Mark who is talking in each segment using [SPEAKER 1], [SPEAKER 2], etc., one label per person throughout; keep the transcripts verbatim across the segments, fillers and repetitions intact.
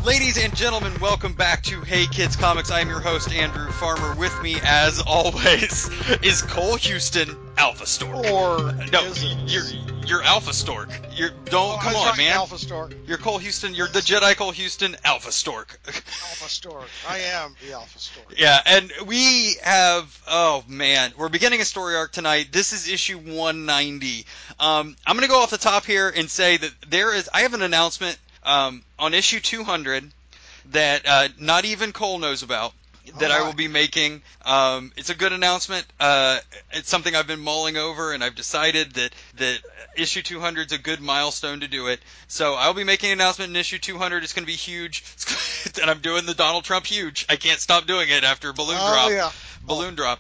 [SPEAKER 1] Ladies and gentlemen, welcome back to Hey Kids Comics. I'm your host, Andrew Farmer. With me, as always, is Cole Houston, Alpha Stork.
[SPEAKER 2] Or
[SPEAKER 1] no,
[SPEAKER 2] is it?
[SPEAKER 1] you're you're Alpha Stork. You're don't
[SPEAKER 2] Oh,
[SPEAKER 1] come
[SPEAKER 2] I was
[SPEAKER 1] on,
[SPEAKER 2] talking
[SPEAKER 1] man.
[SPEAKER 2] Alpha Stork.
[SPEAKER 1] You're Cole Houston. You're the Jedi Cole Houston, Alpha Stork.
[SPEAKER 2] Alpha Stork. I am the Alpha Stork.
[SPEAKER 1] Yeah, and we have, oh man, we're beginning a story arc tonight. This is issue one ninety. Um, I'm going to go off the top here and say that there is, I have an announcement um, on issue two hundred that uh, not even Cole knows about, that
[SPEAKER 2] Oh,
[SPEAKER 1] I
[SPEAKER 2] my.
[SPEAKER 1] will be making. Um, it's a good announcement. Uh, it's something I've been mulling over, and I've decided that, that issue two hundred is a good milestone to do it. So I'll be making an announcement in issue two hundred. It's going to be huge. And I'm doing the Donald Trump huge. I can't stop doing it after Balloon
[SPEAKER 2] Oh,
[SPEAKER 1] Drop.
[SPEAKER 2] yeah.
[SPEAKER 1] Balloon Drop.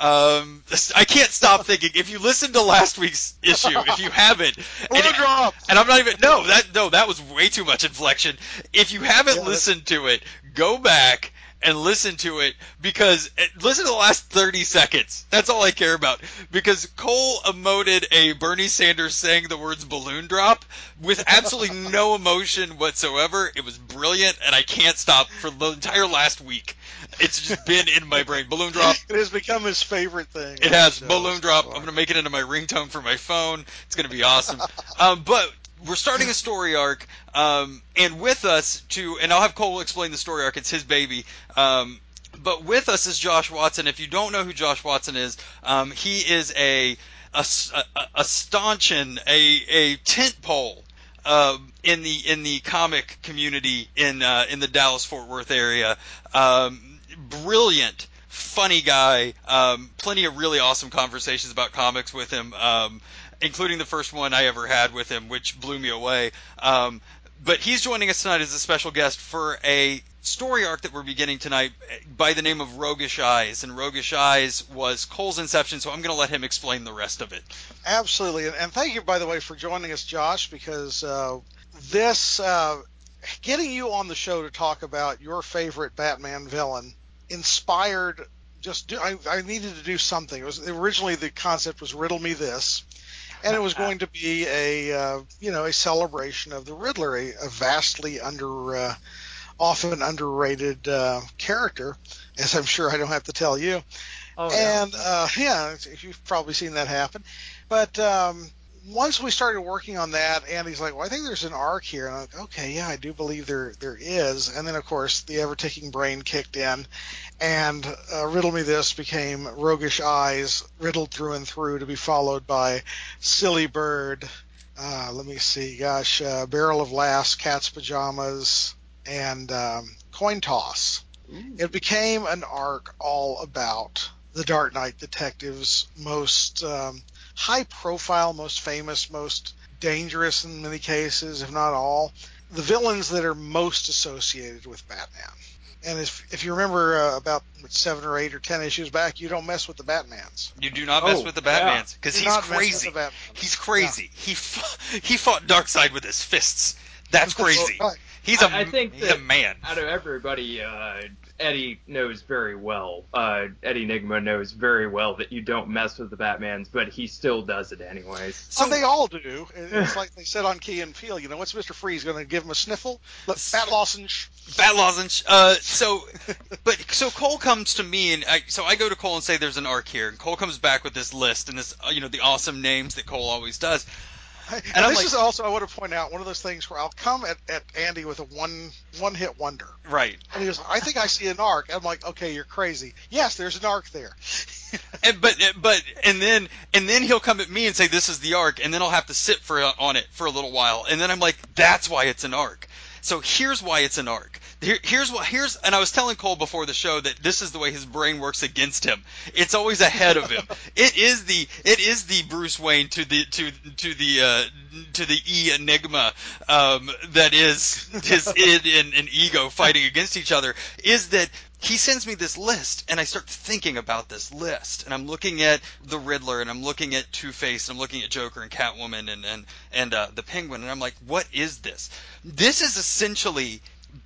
[SPEAKER 1] Um, I can't stop thinking. If you listened to last week's issue, if you haven't,
[SPEAKER 2] Balloon
[SPEAKER 1] and,
[SPEAKER 2] Drop.
[SPEAKER 1] and I'm not even no that no that was way too much inflection. If you haven't
[SPEAKER 2] Yeah,
[SPEAKER 1] listened to it, go back and listen to it, because listen to the last thirty seconds. That's all I care about, because Cole emoted a Bernie Sanders saying the words balloon drop with absolutely no emotion whatsoever. It was brilliant, and I can't stop for the entire last week. It's just been in my brain. Balloon drop.
[SPEAKER 2] It has become his favorite thing.
[SPEAKER 1] It has.
[SPEAKER 2] So,
[SPEAKER 1] Balloon drop.
[SPEAKER 2] so.
[SPEAKER 1] I'm going to make it into my ringtone for my phone. It's going to be awesome. um, but we're starting a story arc, um, and with us to, and I'll have Cole explain the story arc. It's his baby. Um, but with us is Josh Watson. If you don't know who Josh Watson is, um, he is a a, a, a stanchion, a a tent pole uh, in the in the comic community in uh, in the Dallas Fort Worth area. Um, brilliant. Funny guy, um, plenty of really awesome conversations about comics with him, um, including the first one I ever had with him, which blew me away. Um, but he's joining us tonight as a special guest for a story arc that we're beginning tonight by the name of Roguish Eyes. And Roguish Eyes was Cole's inception, so I'm going to let him explain the rest of it.
[SPEAKER 2] Absolutely. And, and thank you, by the way, for joining us, Josh, because uh, this, uh, getting you on the show to talk about your favorite Batman villain inspired just do, I, I needed to do something. It was originally the concept was riddle me this, and it was going to be a uh, you know a celebration of the Riddler, a, a vastly under uh, often underrated uh, character, as I'm sure I don't have to tell you.
[SPEAKER 3] Oh,
[SPEAKER 2] and
[SPEAKER 3] no.
[SPEAKER 2] uh, yeah, you've probably seen that happen. But um, once we started working on that, Andy's like, well, I think there's an arc here. And I'm like, okay, yeah, I do believe there there is. And then, of course, the ever-ticking brain kicked in, and uh, Riddle Me This became Roguish Eyes, riddled through and through, to be followed by Silly Bird, uh, let me see, gosh, uh, Barrel of Laughs, Cat's Pajamas, and um, Coin Toss.
[SPEAKER 3] Ooh.
[SPEAKER 2] It became an arc all about the Dark Knight detective's most um, high-profile, most famous, most dangerous in many cases, if not all, the villains that are most associated with Batman. And if if you remember uh, about seven or eight or ten issues back, you don't mess with the Batmans.
[SPEAKER 1] You do not mess
[SPEAKER 3] Oh,
[SPEAKER 1] with the
[SPEAKER 3] yeah.
[SPEAKER 1] Batmans, because
[SPEAKER 2] Do
[SPEAKER 1] he's
[SPEAKER 2] not mess with
[SPEAKER 1] crazy.
[SPEAKER 2] the Batmans.
[SPEAKER 1] He's crazy. He f- he fought Darkseid with his fists. That's crazy.
[SPEAKER 2] Right.
[SPEAKER 1] He's a
[SPEAKER 3] I, I think
[SPEAKER 1] he's
[SPEAKER 3] that
[SPEAKER 1] a man.
[SPEAKER 3] out of everybody, uh, Eddie knows very well. Uh, Eddie Nigma knows very well that you don't mess with the Batmans, but he still does it anyways.
[SPEAKER 2] So they all do. It's like they said on Key and Peele. You know, what's Mister Freeze going to give him a sniffle? Look, Bat lozenge.
[SPEAKER 1] Bat lozenge. Uh, so, but so Cole comes to me, and I, so I go to Cole and say there's an arc here, and Cole comes back with this list and this, uh, you know, the awesome names that Cole always does.
[SPEAKER 2] And,
[SPEAKER 1] And I'm
[SPEAKER 2] this
[SPEAKER 1] like-
[SPEAKER 2] is also, I want to point out, one of those things where I'll come at, at Andy with a one one hit wonder.
[SPEAKER 1] Right.
[SPEAKER 2] And he goes, I think I see an arc. I'm like, okay, you're crazy. Yes, there's an arc there.
[SPEAKER 1] And, but but and then and then he'll come at me and say this is the arc, and then I'll have to sit for on it for a little while, and then I'm like, that's why it's an arc. So here's why it's an arc. Here, here's what here's and I was telling Cole before the show that this is the way his brain works against him. It's always ahead of him. It is the it is the Bruce Wayne to the to to the uh, to the E enigma um, that is his id and, and ego fighting against each other. Is that he sends me this list, and I start thinking about this list, and I'm looking at the Riddler, and I'm looking at Two-Face, and I'm looking at Joker and Catwoman and and and uh, the Penguin, and I'm like, what is this? This is essentially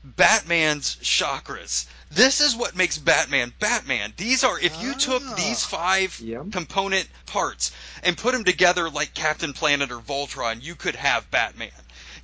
[SPEAKER 1] Batman's chakras. This is what makes Batman Batman. These are, if you took
[SPEAKER 2] Ah.
[SPEAKER 1] these five
[SPEAKER 3] Yep.
[SPEAKER 1] component parts and put them together like Captain Planet or Voltron, you could have Batman.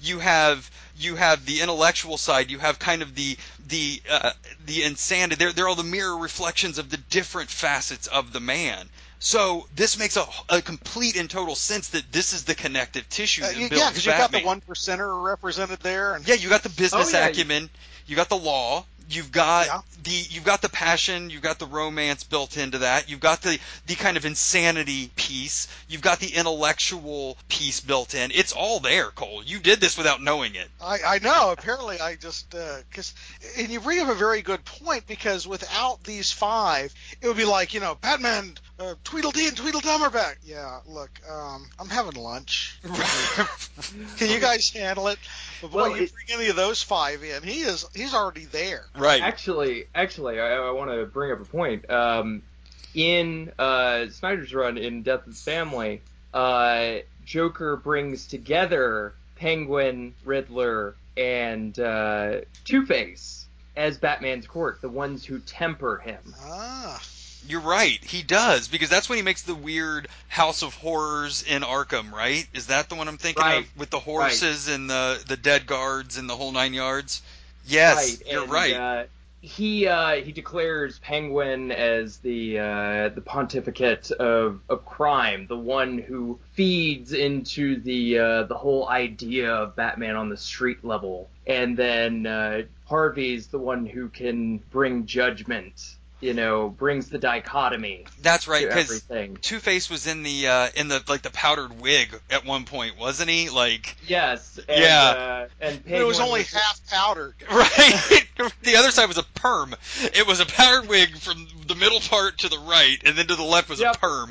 [SPEAKER 1] you have you have the intellectual side, you have kind of the the uh, the insanity. They're they're all the mirror reflections of the different facets of the man. So this makes a, a complete and total sense that this is the connective tissue
[SPEAKER 2] Uh,
[SPEAKER 1] that
[SPEAKER 2] yeah,
[SPEAKER 1] builds
[SPEAKER 2] because you've
[SPEAKER 1] Batman.
[SPEAKER 2] got the one percenter represented there, and
[SPEAKER 1] Yeah, you got the business
[SPEAKER 3] Oh, yeah.
[SPEAKER 1] acumen, you got the law, you've got
[SPEAKER 2] Yeah.
[SPEAKER 1] the you've got the passion, you've got the romance built into that, you've got the the kind of insanity piece, you've got the intellectual piece built in. It's all there, Cole. You did this without knowing it.
[SPEAKER 2] I, I know. Apparently, I just because, and you bring up a very good point, because without these five, it would be like, you know, Batman, uh, Tweedledee and Tweedledum are back. Yeah, look, um, I'm having lunch. Can you guys handle it? But boy,
[SPEAKER 3] Well,
[SPEAKER 2] you
[SPEAKER 3] it-
[SPEAKER 2] bring any of those five in, he is he's already there.
[SPEAKER 1] Right.
[SPEAKER 3] Actually, actually, I, I want to bring up a point. Um, in uh, Snyder's run in Death of the Family, uh, Joker brings together Penguin, Riddler, and uh, Two-Face as Batman's court, the ones who temper him.
[SPEAKER 2] Ah,
[SPEAKER 1] You're right. He does, because that's when he makes the weird House of Horrors in Arkham, right? Is that the one I'm thinking
[SPEAKER 3] Right.
[SPEAKER 1] of with the horses and the the dead guards and the whole nine yards? Yes,
[SPEAKER 3] right,
[SPEAKER 1] you're
[SPEAKER 3] and,
[SPEAKER 1] right.
[SPEAKER 3] Uh, he uh, he declares Penguin as the uh, the pontificate of, of crime, the one who feeds into the uh, the whole idea of Batman on the street level, and then uh, Harvey's the one who can bring judgment. You know, brings the dichotomy
[SPEAKER 1] That's right,
[SPEAKER 3] to
[SPEAKER 1] because
[SPEAKER 3] everything.
[SPEAKER 1] Two-Face was in the uh, in the like the powdered wig at one point, wasn't he? Like,
[SPEAKER 3] Yes, and,
[SPEAKER 1] Yeah.
[SPEAKER 3] uh, and
[SPEAKER 2] but it was
[SPEAKER 3] Penguin
[SPEAKER 2] only
[SPEAKER 3] was-
[SPEAKER 2] half powdered.
[SPEAKER 1] right. The other side was a perm. It was a powdered wig from the middle part to the right, and then to the left was
[SPEAKER 3] Yep.
[SPEAKER 1] a perm.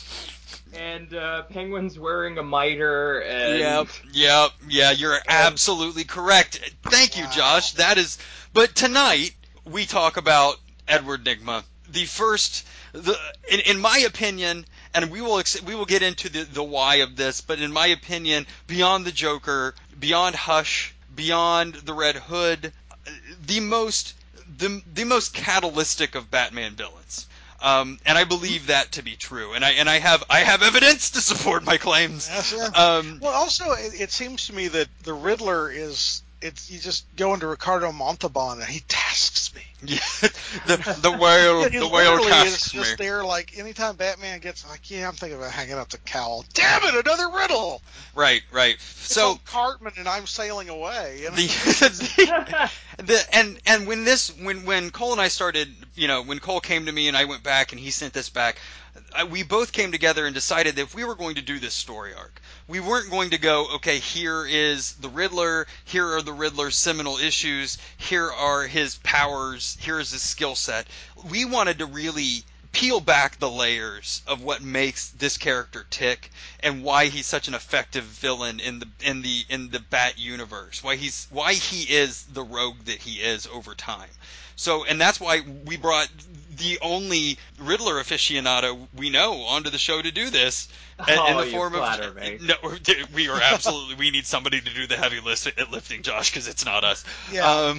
[SPEAKER 3] and uh, Penguin's wearing a mitre, and
[SPEAKER 1] Yep, yep, yeah, you're absolutely correct. Thank you,
[SPEAKER 2] Wow.
[SPEAKER 1] Josh. That is, but tonight we talk about Edward Nygma, the first, the in, in my opinion, and we will ex- we will get into the the why of this, but in my opinion, beyond the Joker, beyond Hush, beyond the Red Hood, the most the the most catalytic of Batman villains. Um, and I believe that to be true, and I and I have I have evidence to support my claims.
[SPEAKER 2] Yes, yeah.
[SPEAKER 1] Um,
[SPEAKER 2] Well, also, it, it seems to me that the Riddler is. It's you just go into Ricardo Montalban and he tasks me.
[SPEAKER 1] yeah, the the whale
[SPEAKER 2] He
[SPEAKER 1] the whale
[SPEAKER 2] literally
[SPEAKER 1] tasks
[SPEAKER 2] is
[SPEAKER 1] me.
[SPEAKER 2] just there, like anytime Batman gets like, yeah, I'm thinking about hanging up the cowl. Damn it, another riddle.
[SPEAKER 1] Right, right.
[SPEAKER 2] It's
[SPEAKER 1] So
[SPEAKER 2] on Cartman and I'm sailing away. You know?
[SPEAKER 1] the, the and and when this when when Cole and I started, you know, when Cole came to me and I went back and he sent this back, I, we both came together and decided that if we were going to do this story arc, we weren't going to go, okay, here is the Riddler, here are the Riddler's seminal issues, here are his powers, here is his skill set. We wanted to really peel back the layers of what makes this character tick and why he's such an effective villain in the in the in the Bat universe. Why he's why he is the rogue that he is over time. So, and that's why we brought the only Riddler aficionado we know onto the show to do this in
[SPEAKER 3] Oh,
[SPEAKER 1] the
[SPEAKER 3] you
[SPEAKER 1] form
[SPEAKER 3] flatter
[SPEAKER 1] of
[SPEAKER 3] me.
[SPEAKER 1] no, we are absolutely we need somebody to do the heavy lift, lifting, Josh, because it's not us.
[SPEAKER 2] Yeah.
[SPEAKER 1] Um,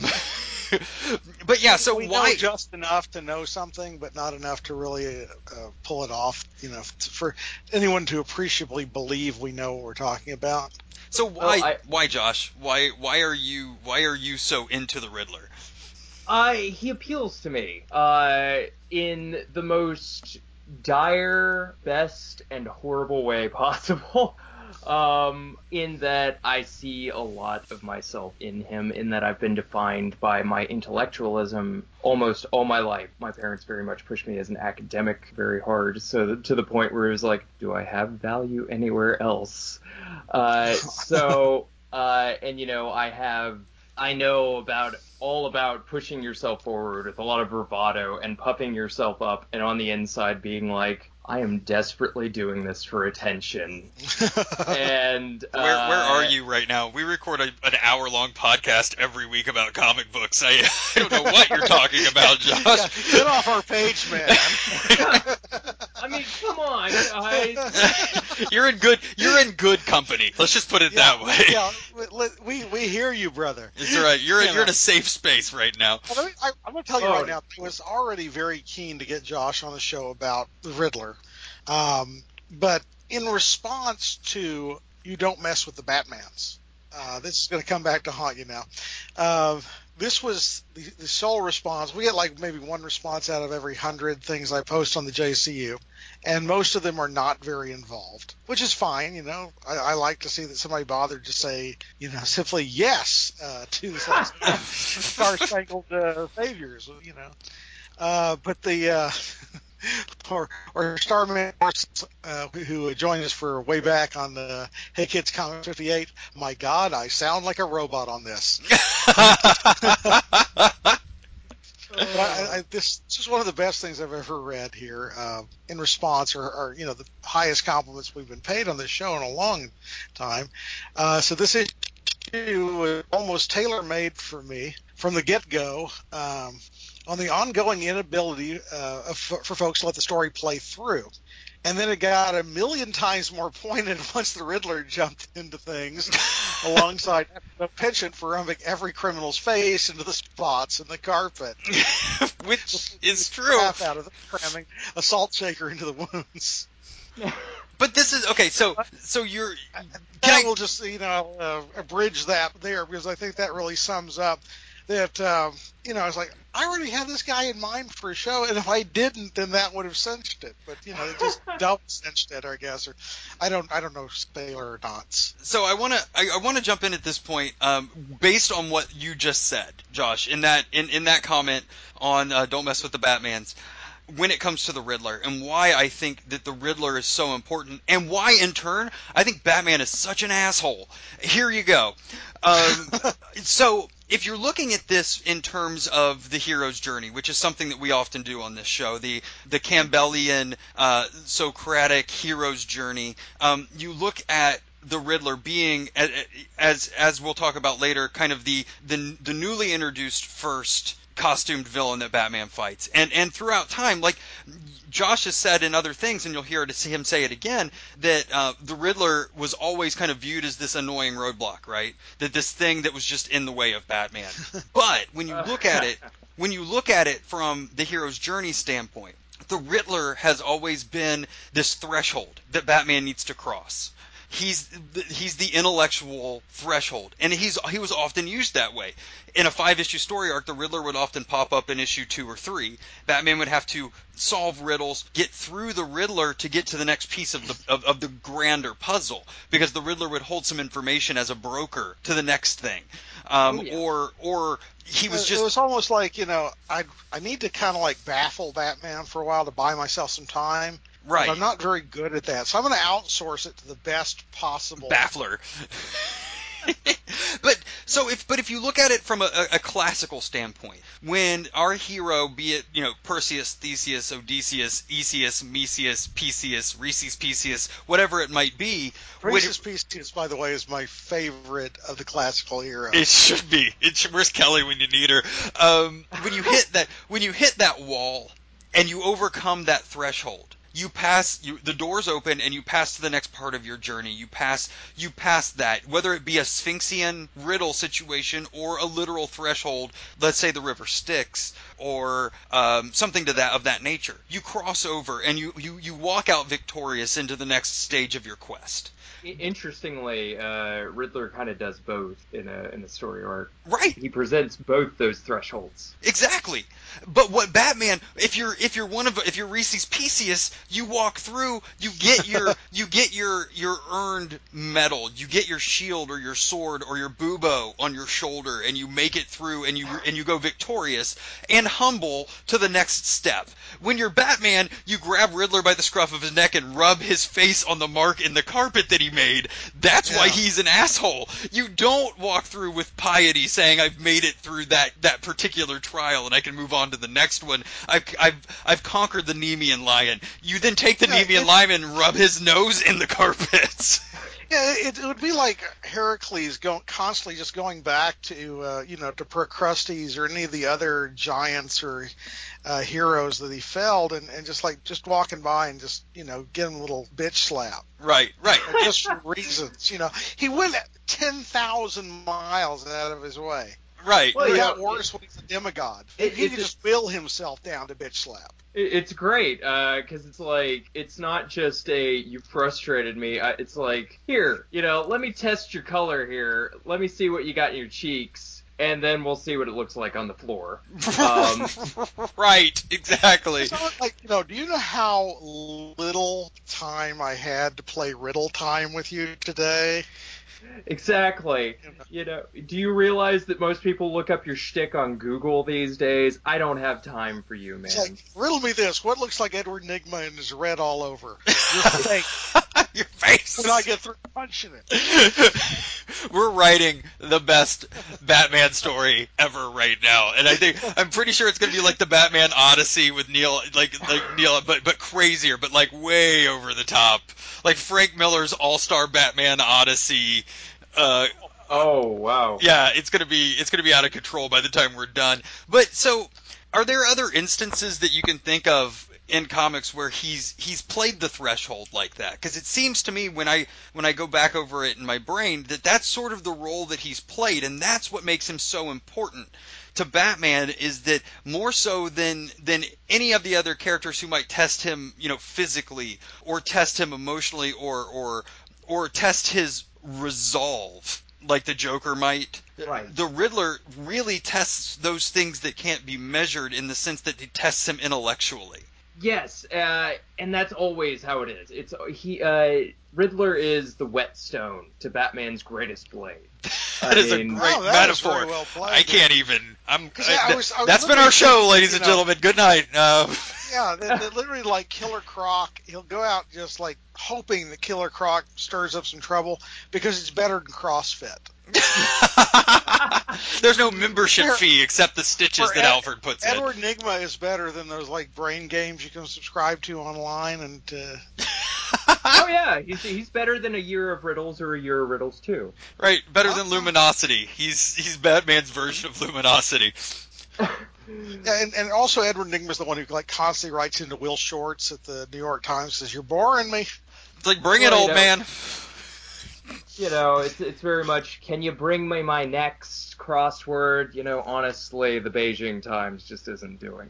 [SPEAKER 1] but yeah, so
[SPEAKER 2] we
[SPEAKER 1] why?
[SPEAKER 2] know just enough to know something, but not enough to really uh, pull it off. You know, to, for anyone to appreciably believe we know what we're talking about.
[SPEAKER 1] So why,
[SPEAKER 3] I-
[SPEAKER 1] why, Josh? Why, why are you, why are you so into the Riddler?
[SPEAKER 3] Uh, he appeals to me uh, in the most dire, best, and horrible way possible. Um, in that I see a lot of myself in him, in that I've been defined by my intellectualism almost all my life. My parents very much pushed me as an academic very hard, so that, to the point where it was like, do I have value anywhere else? Uh, so, uh, and you know, I have, I know about all about pushing yourself forward with a lot of bravado and puffing yourself up, and on the inside being like, I am desperately doing this for attention. And uh,
[SPEAKER 1] Where, where are you right now? We record a, an hour long podcast every week about comic books. I, I don't know what you're talking about, Josh.
[SPEAKER 2] Yeah, get off our page, man.
[SPEAKER 3] I mean, come on, guys.
[SPEAKER 1] you're in good. You're in good company. Let's just put it
[SPEAKER 2] yeah,
[SPEAKER 1] that way.
[SPEAKER 2] yeah, we, we we hear you, brother.
[SPEAKER 1] It's all right. You're
[SPEAKER 2] You
[SPEAKER 1] you're in
[SPEAKER 2] know.
[SPEAKER 1] a safe space right now.
[SPEAKER 2] Well, let me, I, I'm going to tell you
[SPEAKER 3] Oh.
[SPEAKER 2] right now, I was already very keen to get Josh on the show about the Riddler. Um, but in response to You Don't Mess with the Batmans, Uh, this is going to come back to haunt you now. Uh, this was the, the sole response. We get like maybe one response out of every hundred things I post on the J C U, and most of them are not very involved, which is fine. You know, I, I like to see that somebody bothered to say, you know, simply yes uh, to the Star Spangled uh, Saviors. You know, uh, but the uh, or or Starman uh, who joined us for way back on the Hey Kids Comic fifty-eight. My God, I sound like a robot on this. But I, I, this, this is one of the best things I've ever read here uh, in response, or, or you know, the highest compliments we've been paid on this show in a long time. Uh, so this issue was almost tailor-made for me from the get-go. Um, on the ongoing inability uh, of, for folks to let the story play through. And then it got a million times more pointed once the Riddler jumped into things alongside a penchant for rubbing every criminal's face into the spots in the carpet.
[SPEAKER 1] Which is true.
[SPEAKER 2] Half out of the cramming a salt shaker into the wounds.
[SPEAKER 1] But this is, okay, so so you're...
[SPEAKER 2] Can I will just, you know, uh, abridge that there, because I think that really sums up that, um, you know, I was like, I already had this guy in mind for a show, and if I didn't, then that would have cinched it. But, you know, it just double cinched it, I guess. Or I don't I don't know Sailor or not.
[SPEAKER 1] So I want to I, I want to jump in at this point, um, based on what you just said, Josh, in that in, in that comment on uh, Don't Mess with the Batmans, when it comes to the Riddler, and why I think that the Riddler is so important, and why, in turn, I think Batman is such an asshole. Here you go. Um, so, if you're looking at this in terms of the hero's journey, which is something that we often do on this show, the the Campbellian, uh, Socratic hero's journey, um, you look at the Riddler being, as as we'll talk about later, kind of the the, the newly introduced first costumed villain that Batman fights. And and throughout time, like Josh has said in other things, and you'll hear him say it again, that uh, the Riddler was always kind of viewed as this annoying roadblock, right? That this thing that was just in the way of Batman. But when you look at it, when you look at it from the hero's journey standpoint, the Riddler has always been this threshold that Batman needs to cross. He's he's the intellectual threshold, and he's he was often used that way. In a five-issue story arc, the Riddler would often pop up in issue two or three. Batman would have to solve riddles, get through the Riddler to get to the next piece of the of, of the grander puzzle, because the Riddler would hold some information as a broker to the next thing, um,
[SPEAKER 3] oh, yeah.
[SPEAKER 1] or or he was just.
[SPEAKER 2] It was almost like, you know, I I need to kind of like baffle Batman for a while to buy myself some time.
[SPEAKER 1] Right.
[SPEAKER 2] But I'm not very good at that, so I'm going to outsource it to the best possible
[SPEAKER 1] baffler. But so if but if you look at it from a, a classical standpoint, when our hero, be it, you know, Perseus, Theseus, Odysseus, Eseus, Mesius, Perseus, Rhesus, Perseus, whatever it might be,
[SPEAKER 2] Rhesus Perseus, by the way, is my favorite of the classical heroes.
[SPEAKER 1] It should be. It should, where's Kelly when you need her? Um, when you hit that when you hit that wall and you overcome that threshold, you pass, you, the doors open, and you pass to the next part of your journey. You pass, you pass that, whether it be a Sphinxian riddle situation or a literal threshold. Let's say the river Styx, or um, something to that of that nature. You cross over, and you you you walk out victorious into the next stage of your quest.
[SPEAKER 3] Interestingly, uh, Riddler kind of does both in a in a story arc.
[SPEAKER 1] Right.
[SPEAKER 3] He presents both those thresholds.
[SPEAKER 1] Exactly. But what Batman, if you're if you're one of if you're Rhesus Perseus, you walk through, you get your you get your your earned medal, you get your shield or your sword or your bubo on your shoulder, and you make it through, and you and you go victorious and humble to the next step. When you're Batman, you grab Riddler by the scruff of his neck and rub his face on the mark in the carpet that he made. That's yeah. why he's an asshole. You don't walk through with piety saying, I've made it through that, that particular trial and I can move on to the next one. I've I've I've conquered the Nemean lion. You then take the yeah, Nemean lion and rub his nose in the carpets.
[SPEAKER 2] Yeah, it, it would be like Heracles going constantly just going back to uh, you know to Procrustes or any of the other giants or uh, heroes that he felled, and, and just like just walking by and just you know getting a little bitch slap.
[SPEAKER 1] Right, right.
[SPEAKER 2] Just for reasons, you know, he went ten thousand miles out of his way.
[SPEAKER 1] Right.
[SPEAKER 3] Well,
[SPEAKER 2] It
[SPEAKER 3] you
[SPEAKER 2] got
[SPEAKER 3] know,
[SPEAKER 2] worse when he's a demigod.
[SPEAKER 3] it-
[SPEAKER 2] he
[SPEAKER 3] it's
[SPEAKER 2] can
[SPEAKER 3] a-
[SPEAKER 2] just will himself down to bitch slap.
[SPEAKER 3] It- It's great, because it's like, it's not just a, you frustrated me, I- it's like, here, you know, let me test your color here, let me see what you got in your cheeks, and then we'll see what it looks like on the floor. Um,
[SPEAKER 1] Right, exactly.
[SPEAKER 2] It's not like, you know, do you know how little time I had to play Riddle Time with you today?
[SPEAKER 3] exactly. You know, do you realize that most people look up your shtick on Google these days? I don't have time for you, man.
[SPEAKER 2] It's like, riddle me this. What looks like Edward Nygma and is red all over? Your face.
[SPEAKER 1] Your face.
[SPEAKER 2] When I get through punching it.
[SPEAKER 1] We're writing the best Batman story ever right now, and I think I'm pretty sure it's going to be like the Batman Odyssey with Neil, like like Neil, but but crazier, but like way over the top, like Frank Miller's All-Star Batman Odyssey. Uh,
[SPEAKER 3] Oh, wow.
[SPEAKER 1] yeah, it's gonna be it's gonna be out of control by the time we're done. But so, are there other instances that you can think of in comics where he's he's played the threshold like that? Because it seems to me when I when I go back over it in my brain that that's sort of the role that he's played, and that's what makes him so important to Batman, is that more so than than any of the other characters who might test him, you know, physically or test him emotionally or or or test his resolve like the Joker might.
[SPEAKER 3] Right.
[SPEAKER 1] The Riddler really tests those things that can't be measured in the sense that he tests him intellectually.
[SPEAKER 3] Yes, uh, and that's always how it is. It's he. Uh, Riddler is the whetstone to Batman's greatest blade.
[SPEAKER 1] That
[SPEAKER 3] I
[SPEAKER 1] is
[SPEAKER 3] mean-
[SPEAKER 1] a great
[SPEAKER 2] Wow, that is
[SPEAKER 1] metaphor.
[SPEAKER 2] very well played,
[SPEAKER 1] I
[SPEAKER 2] dude.
[SPEAKER 1] can't even. I'm.
[SPEAKER 2] 'Cause, yeah,
[SPEAKER 1] I-
[SPEAKER 2] I was- I was
[SPEAKER 1] that's been
[SPEAKER 2] literally
[SPEAKER 1] our show,
[SPEAKER 2] thinking,
[SPEAKER 1] ladies
[SPEAKER 2] you
[SPEAKER 1] and
[SPEAKER 2] know-
[SPEAKER 1] gentlemen. Good night. Uh,
[SPEAKER 2] Yeah, they, they literally like Killer Croc. He'll go out just like hoping that Killer Croc stirs up some trouble because it's better than CrossFit.
[SPEAKER 1] There's no membership
[SPEAKER 2] For-
[SPEAKER 1] fee except the stitches
[SPEAKER 2] for
[SPEAKER 1] that
[SPEAKER 2] Ed-
[SPEAKER 1] Alfred puts
[SPEAKER 2] Edward Nygma is better than those like brain games you can subscribe to online, and uh,
[SPEAKER 3] Oh yeah, he's he's better than a year of riddles or a year of riddles too.
[SPEAKER 1] in. Right, better than
[SPEAKER 2] Uh-huh.
[SPEAKER 1] Luminosity. He's he's Batman's version of Luminosity.
[SPEAKER 2] yeah, and, and also Edward Nygma is the one who like constantly writes into Will Shortz at the New York Times, says, "You're boring me."
[SPEAKER 1] It's like, bring it,
[SPEAKER 3] Well, you
[SPEAKER 1] old
[SPEAKER 3] know-
[SPEAKER 1] man.
[SPEAKER 3] You know, it's it's very much, can you bring me my next crossword? You know, honestly, the Beijing Times just isn't doing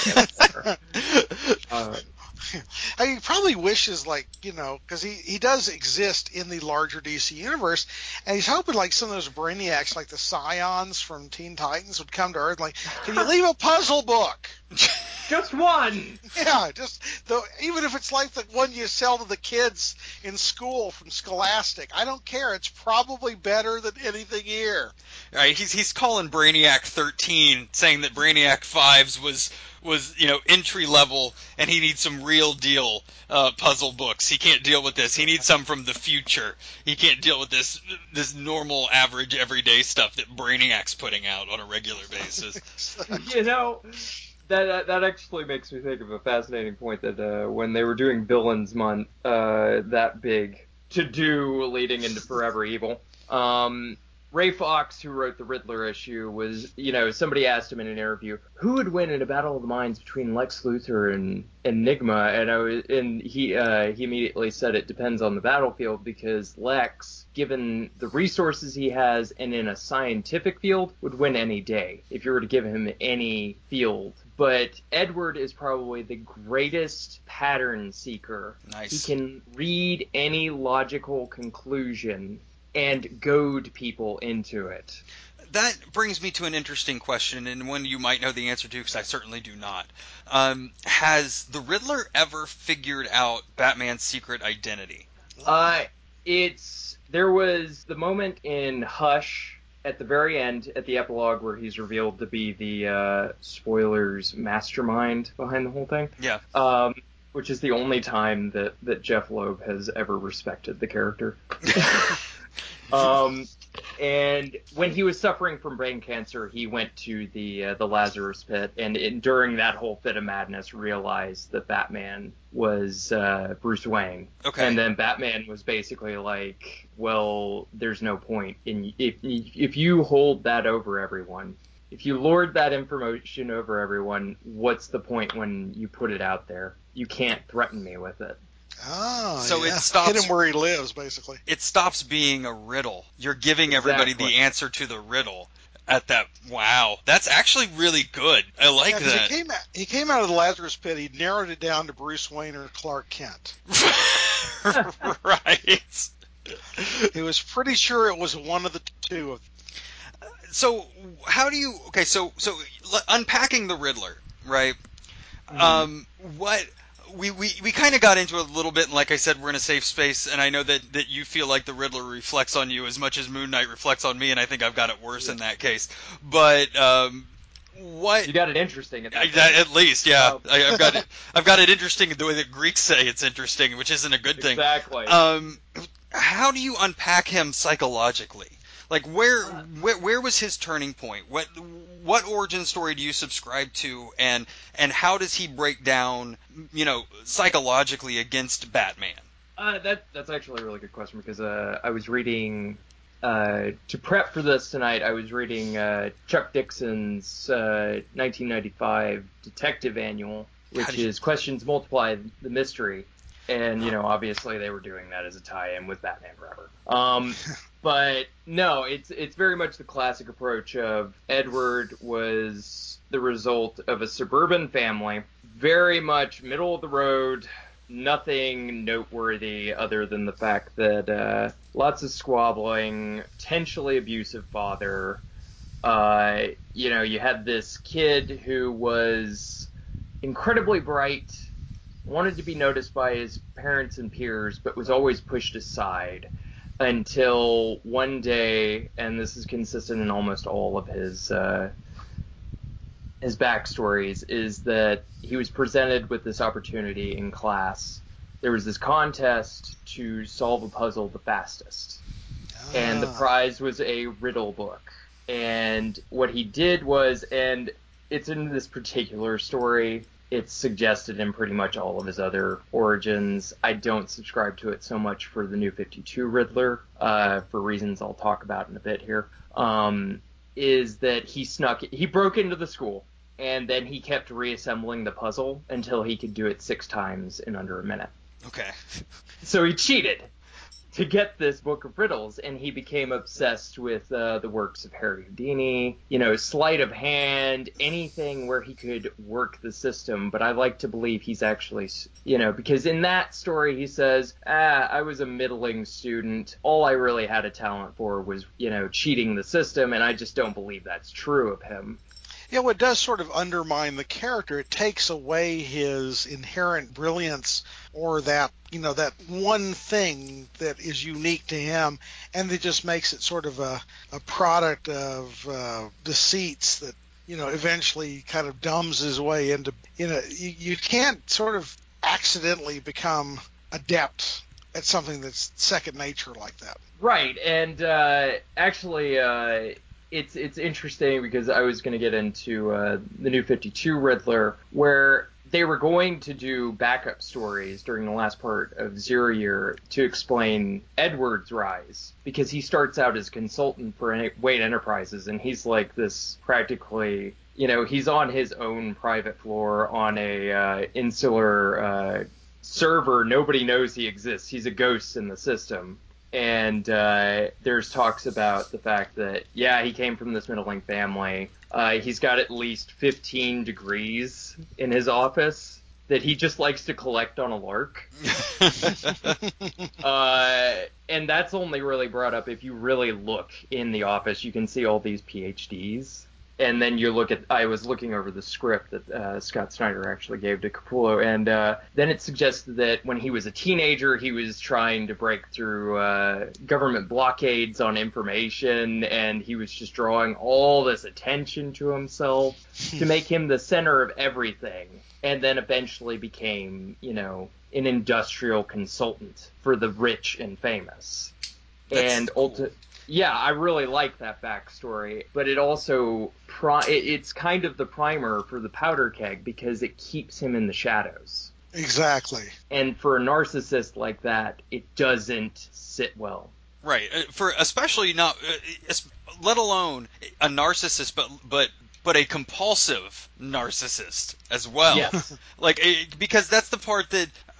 [SPEAKER 3] it. uh,
[SPEAKER 2] I mean, he probably wishes, like, you know, because he, he does exist in the larger D C universe, and he's hoping, like, some of those brainiacs, like the Scions from Teen Titans, would come to Earth, like, can you leave a puzzle book?
[SPEAKER 3] just one!
[SPEAKER 2] Yeah, just, though, even if it's like the one you sell to the kids in school from Scholastic, I don't care. It's probably better than anything here.
[SPEAKER 1] Right, he's he's calling Brainiac thirteen, saying that Brainiac fives was was you know entry level, and he needs some real deal uh, puzzle books. He can't deal with this. He needs some from the future. He can't deal with this this normal, average, everyday stuff that Brainiac's putting out on a regular basis.
[SPEAKER 3] You know, that, that that actually makes me think of a fascinating point that uh, when they were doing Villains Month, uh, that big to do leading into Forever Evil, um, Ray Fox, who wrote the Riddler issue, was, you know, somebody asked him in an interview, who would win in a battle of the minds between Lex Luthor and Enigma? And I was, and he uh, he immediately said it depends on the battlefield, because Lex, given the resources he has and in a scientific field, would win any day if you were to give him any field. But Edward is probably the greatest pattern seeker.
[SPEAKER 1] Nice.
[SPEAKER 3] He can read any logical conclusion and goad people into it.
[SPEAKER 1] That brings me to an interesting question, and one you might know the answer to, because I certainly do not. Um, has the Riddler ever figured out Batman's secret identity?
[SPEAKER 3] Uh, it's there was the moment in Hush at the very end, at the epilogue, where he's revealed to be the uh, spoilers mastermind behind the whole thing.
[SPEAKER 1] Yeah.
[SPEAKER 3] Um, which is the only time that, that Jeff Loeb has ever respected the character. Um, and when he was suffering from brain cancer, he went to the uh, the Lazarus Pit, and in, during that whole fit of madness, realized that Batman was uh, Bruce Wayne.
[SPEAKER 1] Okay.
[SPEAKER 3] And then Batman was basically like, "Well, there's no point in if if you hold that over everyone, if you lord that information over everyone, what's the point when you put it out there? You can't threaten me with it."
[SPEAKER 2] Oh,
[SPEAKER 1] So it
[SPEAKER 2] yeah.
[SPEAKER 1] stops-
[SPEAKER 2] Hit him where he lives, basically.
[SPEAKER 1] It stops being a riddle. You're giving everybody
[SPEAKER 3] Exactly.
[SPEAKER 1] the answer to the riddle. at that. Wow, that's actually really good. I like
[SPEAKER 2] Yeah, 'cause
[SPEAKER 1] that.
[SPEAKER 2] he came out, he came out of the Lazarus Pit. He narrowed it down to Bruce Wayne or Clark Kent.
[SPEAKER 1] Right.
[SPEAKER 2] He was pretty sure it was one of the two of.
[SPEAKER 1] So how do you? Okay, so so l- unpacking the Riddler, right?
[SPEAKER 3] Mhm.
[SPEAKER 1] Um, what we we, we kind of got into it a little bit, and like I said, we're in a safe space, and I know that, that you feel like the Riddler reflects on you as much as Moon Knight reflects on me, and I think I've got it worse
[SPEAKER 2] Yeah.
[SPEAKER 1] in that case. But um, what?
[SPEAKER 3] You got it interesting at that
[SPEAKER 1] I,
[SPEAKER 3] point.
[SPEAKER 1] that- at least, yeah,
[SPEAKER 3] Um,
[SPEAKER 1] I, I've got it. I've got it interesting the way that Greeks say it's interesting, which isn't a good thing.
[SPEAKER 3] Exactly.
[SPEAKER 1] Um, how do you unpack him psychologically? Like where,
[SPEAKER 3] Uh,
[SPEAKER 1] where where was his turning point? What what origin story do you subscribe to, and and how does he break down, you know, psychologically against Batman?
[SPEAKER 3] Uh, that that's actually a really good question because uh, I was reading uh, to prep for this tonight. I was reading uh, Chuck Dixon's uh, nineteen ninety-five Detective Annual,
[SPEAKER 1] How
[SPEAKER 3] which
[SPEAKER 1] do you-
[SPEAKER 3] is Questions Multiply the Mystery, and you know obviously they were doing that as a tie-in with Batman Forever. Um, but no, it's it's very much the classic approach of Edward was the result of a suburban family, very much middle of the road. Nothing noteworthy other than the fact that uh, lots of squabbling, potentially abusive father. Uh, you know, you had this kid who was incredibly bright, wanted to be noticed by his parents and peers, but was always pushed aside until one day, and this is consistent in almost all of his uh, his backstories, is that he was presented with this opportunity in class. There was this contest to solve a puzzle the fastest, and the
[SPEAKER 2] Ah.
[SPEAKER 3] prize was a riddle book. And what he did was, and it's in this particular story, it's suggested in pretty much all of his other origins. I don't subscribe to it so much for the New fifty-two Riddler, uh, for reasons I'll talk about in a bit here. Um, is that he snuck, he broke into the school, and then he kept reassembling the puzzle until he could do it six times in under a minute.
[SPEAKER 1] Okay.
[SPEAKER 3] So he cheated to get this book of riddles, and he became obsessed with uh, the works of Harry Houdini, you know, sleight of hand, anything where he could work the system. But I like to believe he's actually, you know, because in that story he says, ah, I was a middling student. All I really had a talent for was, you know, cheating the system, and I just don't believe that's true of him.
[SPEAKER 2] Yeah, well, it does sort of undermine the character. It takes away his inherent brilliance or that, you know, that one thing that is unique to him, and it just makes it sort of a, a product of uh, deceits that, you know, eventually kind of dumbs his way into, you know, you, you can't sort of accidentally become adept at something that's second nature like that.
[SPEAKER 3] Right, and uh, actually, uh, it's it's interesting because I was going to get into uh, the New fifty-two Riddler, where they were going to do backup stories during the last part of Zero Year to explain Edward's rise, because he starts out as a consultant for Wayne Enterprises, and he's like this practically, you know, he's on his own private floor on a uh, insular uh, server. Nobody knows he exists. He's a ghost in the system. And uh, there's talks about the fact that, yeah, he came from this middling family. Uh, he's got at least fifteen degrees in his office that he just likes to collect on a lark. uh, and that's only really brought up if you really look in the office. You can see all these P H Ds. And then you look at, I was looking over the script that uh, Scott Snyder actually gave to Capullo, and uh, then it suggested that when he was a teenager, he was trying to break through uh, government blockades on information, and he was just drawing all this attention to himself to make him the center of everything, and then eventually became, you know, an industrial consultant for the rich and famous.
[SPEAKER 1] That's
[SPEAKER 3] and
[SPEAKER 1] cool.
[SPEAKER 3] ulti- Yeah, I really like that backstory, but it also pri- it, it's kind of the primer for the powder keg because it keeps him in the shadows.
[SPEAKER 2] Exactly.
[SPEAKER 3] And for a narcissist like that, it doesn't sit well.
[SPEAKER 1] Right. Uh, For especially not, uh, es- let alone a narcissist, but but but a compulsive narcissist as well.
[SPEAKER 3] Yes.
[SPEAKER 1] Like eh, because that's the part that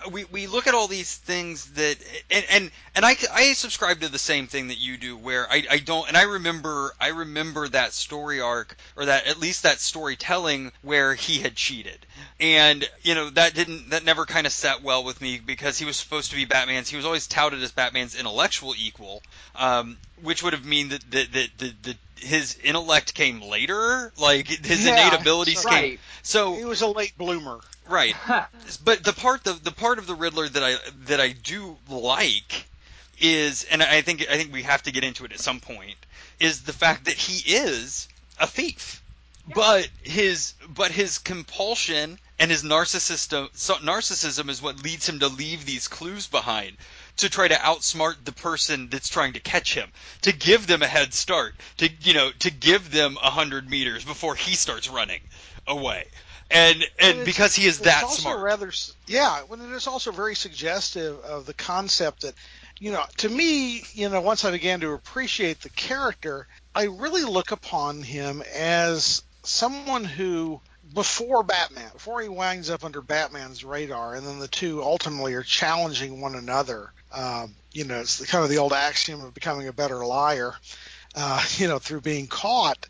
[SPEAKER 1] we, we look at all these things that and and, and I, I subscribe to the same thing that you do, where I, I don't and I remember I remember that story arc, or that at least that storytelling where he had cheated, and you know that didn't that never kind of sat well with me, because he was supposed to be Batman's he was always touted as Batman's intellectual equal, um, which would have mean that that that, that, that his intellect came later, like his
[SPEAKER 2] Yeah,
[SPEAKER 1] innate abilities
[SPEAKER 2] so-
[SPEAKER 1] came.
[SPEAKER 3] Right.
[SPEAKER 1] So
[SPEAKER 2] He was a late bloomer.
[SPEAKER 1] right, but the part the the part of the Riddler that I that I do like is, and I think I think we have to get into it at some point, is the fact that he is a thief, but his but his compulsion and his narcissism so, narcissism is what leads him to leave these clues behind, to try to outsmart the person that's trying to catch him, to give them a head start, to you know to give them a hundred meters before he starts running away. And and
[SPEAKER 2] it's-
[SPEAKER 1] because he is
[SPEAKER 2] it's
[SPEAKER 1] that
[SPEAKER 2] also
[SPEAKER 1] smart.
[SPEAKER 2] rather s- yeah, when it is also very suggestive of the concept that, you know, to me, you know, once I began to appreciate the character, I really look upon him as someone who, before Batman, before he winds up under Batman's radar, and then the two ultimately are challenging one another. Um, you know, it's the, kind of the old axiom of becoming a better liar, uh, you know, through being caught.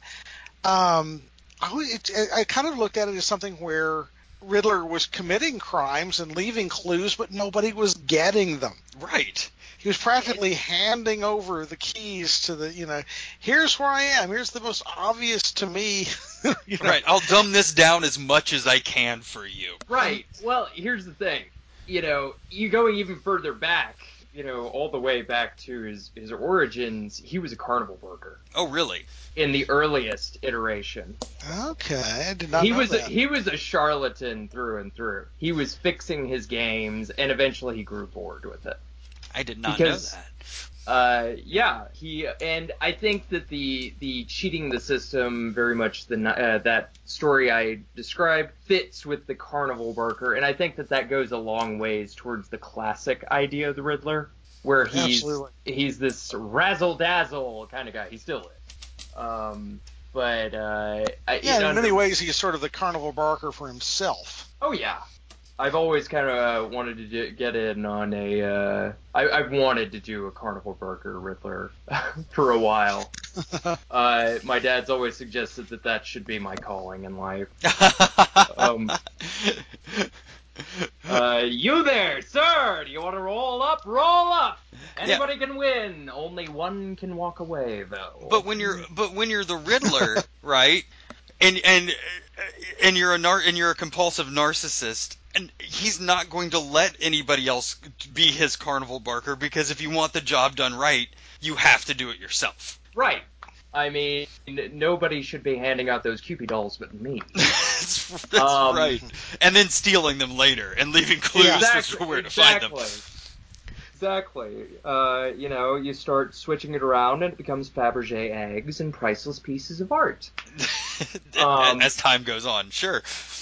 [SPEAKER 2] Um, I, w- it, I kind of looked at it as something where Riddler was committing crimes and leaving clues, but nobody was getting them.
[SPEAKER 1] Right.
[SPEAKER 2] He was practically handing over the keys to the, you know, here's where I am. Here's the most obvious to me. you know.
[SPEAKER 1] Right. I'll dumb this down as much as I can for you.
[SPEAKER 3] Right. Well, here's the thing. You know, you going even further back, you know, all the way back to his, his origins, he was a carnival worker
[SPEAKER 1] Oh, really?
[SPEAKER 3] in the earliest iteration.
[SPEAKER 2] Okay, I did not
[SPEAKER 3] He
[SPEAKER 2] know
[SPEAKER 3] was a,
[SPEAKER 2] that.
[SPEAKER 3] he was a charlatan through and through. He was fixing his games, and eventually he grew bored with it.
[SPEAKER 1] I did not
[SPEAKER 3] Because-
[SPEAKER 1] know that.
[SPEAKER 3] Uh, yeah, he and I think that the the cheating the system very much the uh, that story I described fits with the carnival worker, and I think that that goes a long ways towards the classic idea of the Riddler, where he's
[SPEAKER 2] Absolutely.
[SPEAKER 3] he's this razzle dazzle kind of guy. He still is, um, but uh, I,
[SPEAKER 2] Yeah, in
[SPEAKER 3] under-
[SPEAKER 2] many ways, he's sort of the carnival barker for himself.
[SPEAKER 3] Oh yeah. I've always kind of wanted to do, get in on a. Uh, I, I've wanted to do a Carnival Burger Riddler for a while. Uh, my dad's always suggested that that should be my calling in life. Um, uh, you there, sir? Do you want to roll up? Roll up. Anybody can win. Only one can walk away, though.
[SPEAKER 1] But when you're but when you're the Riddler, right? And and and you're a nar- and you're a compulsive narcissist, and he's not going to let anybody else be his carnival barker, because if you want the job done right, you have to do it yourself.
[SPEAKER 3] Right. I mean, n- nobody should be handing out those Cupid dolls but me.
[SPEAKER 1] that's that's
[SPEAKER 3] Um,
[SPEAKER 1] right. And then stealing them later and leaving clues
[SPEAKER 2] Yeah.
[SPEAKER 3] Exactly.
[SPEAKER 1] for where to
[SPEAKER 3] exactly.
[SPEAKER 1] find them.
[SPEAKER 3] Exactly. Uh, you know, you start switching it around and it becomes Fabergé eggs and priceless pieces of art. Um,
[SPEAKER 1] As time goes on, sure.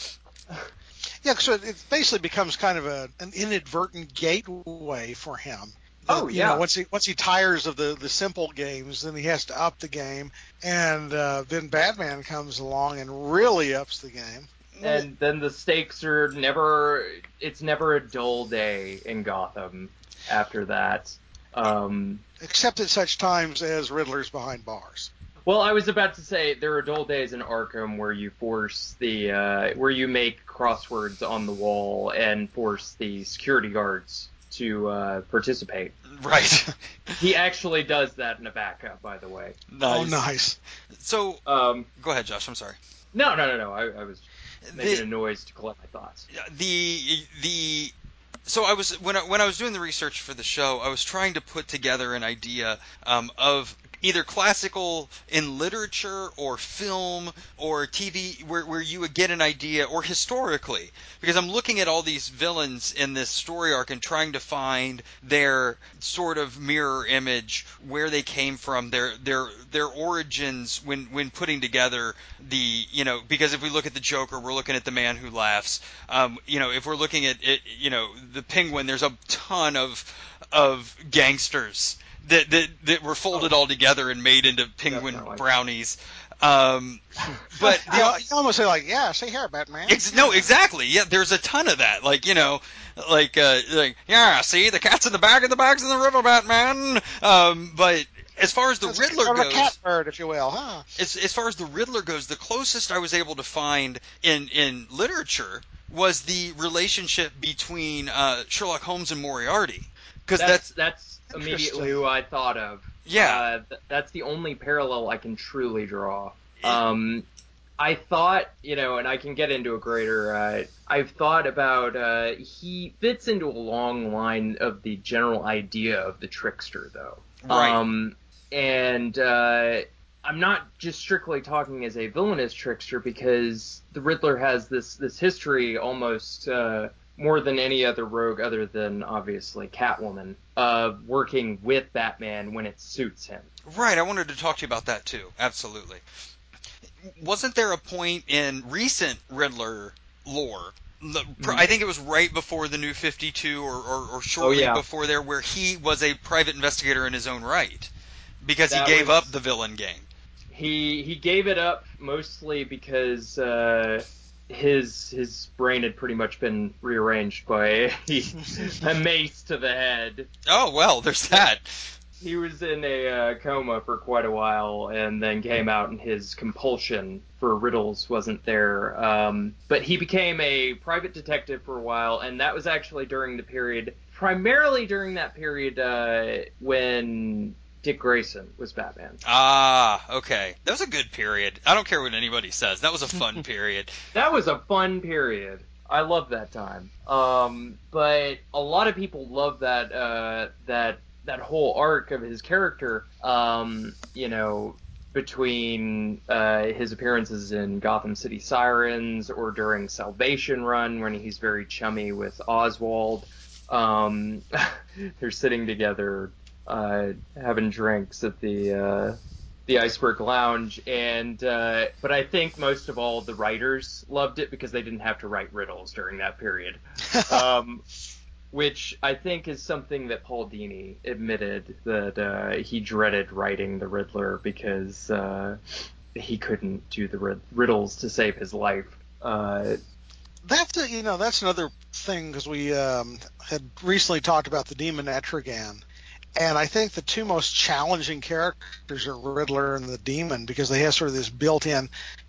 [SPEAKER 2] Yeah, so it basically becomes kind of a an inadvertent gateway for him. That,
[SPEAKER 3] Oh,
[SPEAKER 2] you
[SPEAKER 3] yeah.
[SPEAKER 2] know, once he once he tires of the, the simple games, then he has to up the game, and uh, then Batman comes along and really ups the game.
[SPEAKER 3] And then the stakes are never, it's never a dull day in Gotham after that. Um,
[SPEAKER 2] Except at such times as Riddler's behind bars.
[SPEAKER 3] well, I was about to say there are dull days in Arkham where you force the, uh, where you make crosswords on the wall and force the security guards to uh, participate.
[SPEAKER 1] Right.
[SPEAKER 3] He actually does that in a backup, by the way.
[SPEAKER 1] Nice.
[SPEAKER 2] Oh, nice.
[SPEAKER 1] So,
[SPEAKER 3] Um,
[SPEAKER 1] go ahead, Josh. I'm sorry.
[SPEAKER 3] no, no, no, no. I, I was making
[SPEAKER 1] The-
[SPEAKER 3] a noise to collect my thoughts.
[SPEAKER 1] the the so I was when I, when I was doing the research for the show, I was trying to put together an idea um, of either classical in literature or film or T V where, where you would get an idea, or historically, because I'm looking at all these villains in this story arc and trying to find their sort of mirror image, where they came from, their their their origins when when putting together the, you know, because if we look at the Joker, we're looking at the Man Who Laughs. Um, you know, if we're looking at it, you know, the Penguin, there's a ton of of gangsters that that, that were folded
[SPEAKER 3] Oh.
[SPEAKER 1] all together and made into penguin
[SPEAKER 3] Definitely.
[SPEAKER 1] brownies. Um, but
[SPEAKER 2] you, know, you almost say like, yeah, say here, Batman.
[SPEAKER 1] Ex- no, exactly. Yeah, there's a ton of that. Like, you know, like, uh, like, yeah, see, the cat's in the bag and the bag's in the river, Batman. Um, but as far as the
[SPEAKER 2] That's
[SPEAKER 1] Riddler
[SPEAKER 2] sort of
[SPEAKER 1] goes,
[SPEAKER 2] a cat bird, if you will, huh?
[SPEAKER 1] as, as far as the Riddler goes, the closest I was able to find in, in literature was the relationship between uh, Sherlock Holmes and Moriarty. Because
[SPEAKER 3] That's
[SPEAKER 1] that's,
[SPEAKER 3] that's immediately who I thought of.
[SPEAKER 1] Yeah.
[SPEAKER 3] Uh, th- that's the only parallel I can truly draw. Um, I thought, you know, and I can get into a greater. Uh, I've thought about. Uh, he fits into a long line of the general idea of the trickster, though.
[SPEAKER 1] Right.
[SPEAKER 3] Um, and uh, I'm not just strictly talking as a villainous trickster, because the Riddler has this this history almost. Uh, more than any other rogue other than, obviously, Catwoman, of uh, working with Batman when it suits him.
[SPEAKER 1] Right, I wanted to talk to you about that, too. Absolutely. Wasn't there a point in recent Riddler lore, mm-hmm. I think it was right before the New fifty-two or, or, or shortly
[SPEAKER 3] oh, yeah.
[SPEAKER 1] before there, where he was a private investigator in his own right, because
[SPEAKER 3] that
[SPEAKER 1] he gave
[SPEAKER 3] was,
[SPEAKER 1] up the villain game.
[SPEAKER 3] He, he gave it up mostly because... Uh, his his brain had pretty much been rearranged by a, a mace to the head.
[SPEAKER 1] Oh, well, there's that.
[SPEAKER 3] He was in a uh, coma for quite a while, and then came out, and his compulsion for riddles wasn't there. Um, but he became a private detective for a while, and that was actually during the period, primarily during that period uh, when Dick Grayson was Batman.
[SPEAKER 1] Ah, okay. That was a good period. I don't care what anybody says. That was a fun period.
[SPEAKER 3] That was a fun period. I love that time. Um, but a lot of people love that uh, that that whole arc of his character. Um, you know, between uh, his appearances in Gotham City Sirens or during Salvation Run, when he's very chummy with Oswald. Um, they're sitting together. Uh, having drinks at the uh, the Iceberg Lounge, and uh, but I think most of all the writers loved it because they didn't have to write riddles during that period, um, which I think is something that Paul Dini admitted that uh, he dreaded writing the Riddler because uh, he couldn't do the rid- riddles to save his life. Uh,
[SPEAKER 2] that's a, you know that's another thing, because we um, had recently talked about the Demon Etrigan. And I think the two most challenging characters are Riddler and the Demon, because they have sort of this built-in.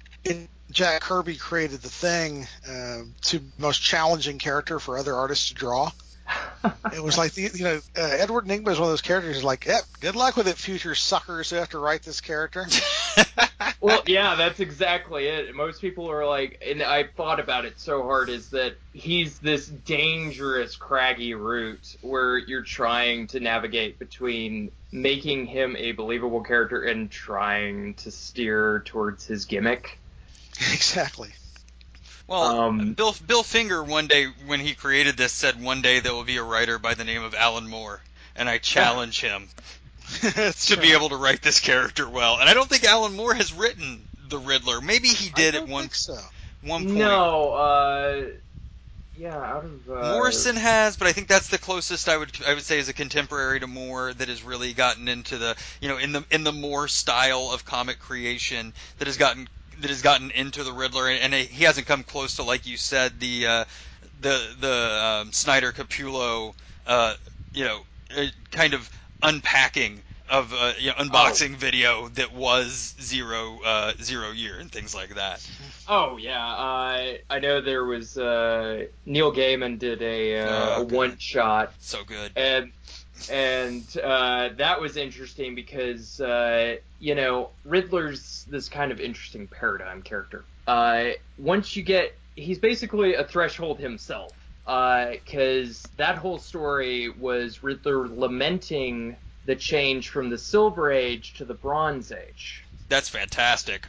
[SPEAKER 2] Jack Kirby created the Thing, uh, to most challenging character for other artists to draw. It was like, the, you know, uh, Edward Nygma is one of those characters who's like, yep, good luck with it, future suckers who have to write this character.
[SPEAKER 3] Well, yeah, that's exactly it. Most people are like, and I thought about it so hard, is that he's this dangerous, craggy route where you're trying to navigate between making him a believable character and trying to steer towards his gimmick.
[SPEAKER 2] Exactly.
[SPEAKER 1] Well, um, Bill Bill Finger one day when he created this said one day there will be a writer by the name of Alan Moore, and I challenge him to
[SPEAKER 2] true.
[SPEAKER 1] be able to write this character well. And I don't think Alan Moore has written the Riddler. Maybe he did
[SPEAKER 2] I don't
[SPEAKER 1] at one
[SPEAKER 2] think so.
[SPEAKER 1] one point.
[SPEAKER 3] No, uh, yeah, out of uh,
[SPEAKER 1] Morrison has, but I think that's the closest I would I would say is a contemporary to Moore that has really gotten into the you know in the in the Moore style of comic creation that has gotten. that has gotten into the Riddler, and, and he hasn't come close to, like you said, the uh, the the um, Snyder Capullo, uh, you know, uh, kind of unpacking of uh, you know, unboxing oh. video that was Zero uh, Zero Year and things like that.
[SPEAKER 3] Oh yeah, uh, I know there was uh, Neil Gaiman did a, uh,
[SPEAKER 1] oh,
[SPEAKER 3] a one shot,
[SPEAKER 1] so good,
[SPEAKER 3] and. And uh, that was interesting because, uh, you know, Riddler's this kind of interesting paradigm character. Uh, once you get, he's basically a threshold himself, because uh, that whole story was Riddler lamenting the change from the Silver Age to the Bronze Age.
[SPEAKER 1] That's fantastic.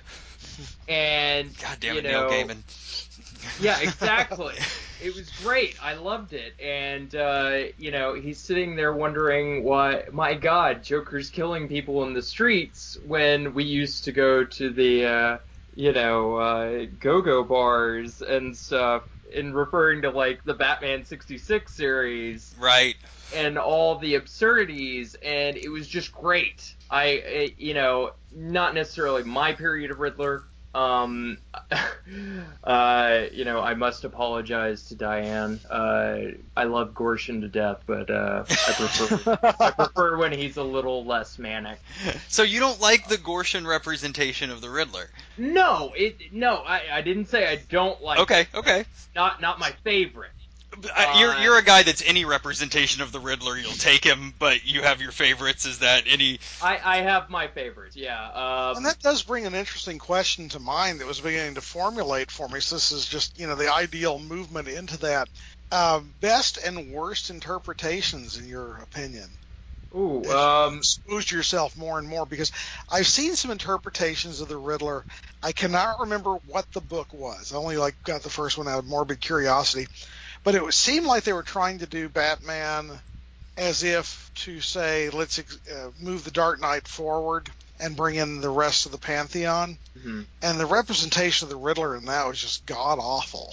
[SPEAKER 3] And,
[SPEAKER 1] God damn
[SPEAKER 3] you
[SPEAKER 1] it,
[SPEAKER 3] know,
[SPEAKER 1] Neil Gaiman.
[SPEAKER 3] Yeah, exactly. It was great. I loved it. And, uh, you know, he's sitting there wondering why, my God, Joker's killing people in the streets when we used to go to the, uh, you know, uh, go-go bars and stuff, in referring to like the Batman sixty-six series,
[SPEAKER 1] Right.
[SPEAKER 3] and all the absurdities, and it was just great. I, it, you know, not necessarily my period of Riddler. Um, uh, you know, I must apologize to Diane. Uh, I love Gorshin to death, but uh, I prefer I prefer when he's a little less manic.
[SPEAKER 1] So you don't like the Gorshin representation of the Riddler?
[SPEAKER 3] No, it no, I, I didn't say I don't like.
[SPEAKER 1] Okay,
[SPEAKER 3] it.
[SPEAKER 1] okay.
[SPEAKER 3] Not not my favorite.
[SPEAKER 1] Uh, you're you're a guy that's any representation of the Riddler, you'll take him, but you have your favorites. Is that any?
[SPEAKER 3] I, I have my favorites, yeah. Um,
[SPEAKER 2] And that does bring an interesting question to mind that was beginning to formulate for me. So this is just, you know, the ideal movement into that. Um, best and worst interpretations, in your opinion?
[SPEAKER 3] ooh,
[SPEAKER 2] As
[SPEAKER 3] um,
[SPEAKER 2] you expose yourself more and more, because I've seen some interpretations of the Riddler. I cannot remember what the book was. I only like got the first one out of morbid curiosity, but it seemed like they were trying to do Batman as if to say, let's uh, move the Dark Knight forward and bring in the rest of the Pantheon.
[SPEAKER 3] mhm.
[SPEAKER 2] And the representation of the Riddler in that was just god awful.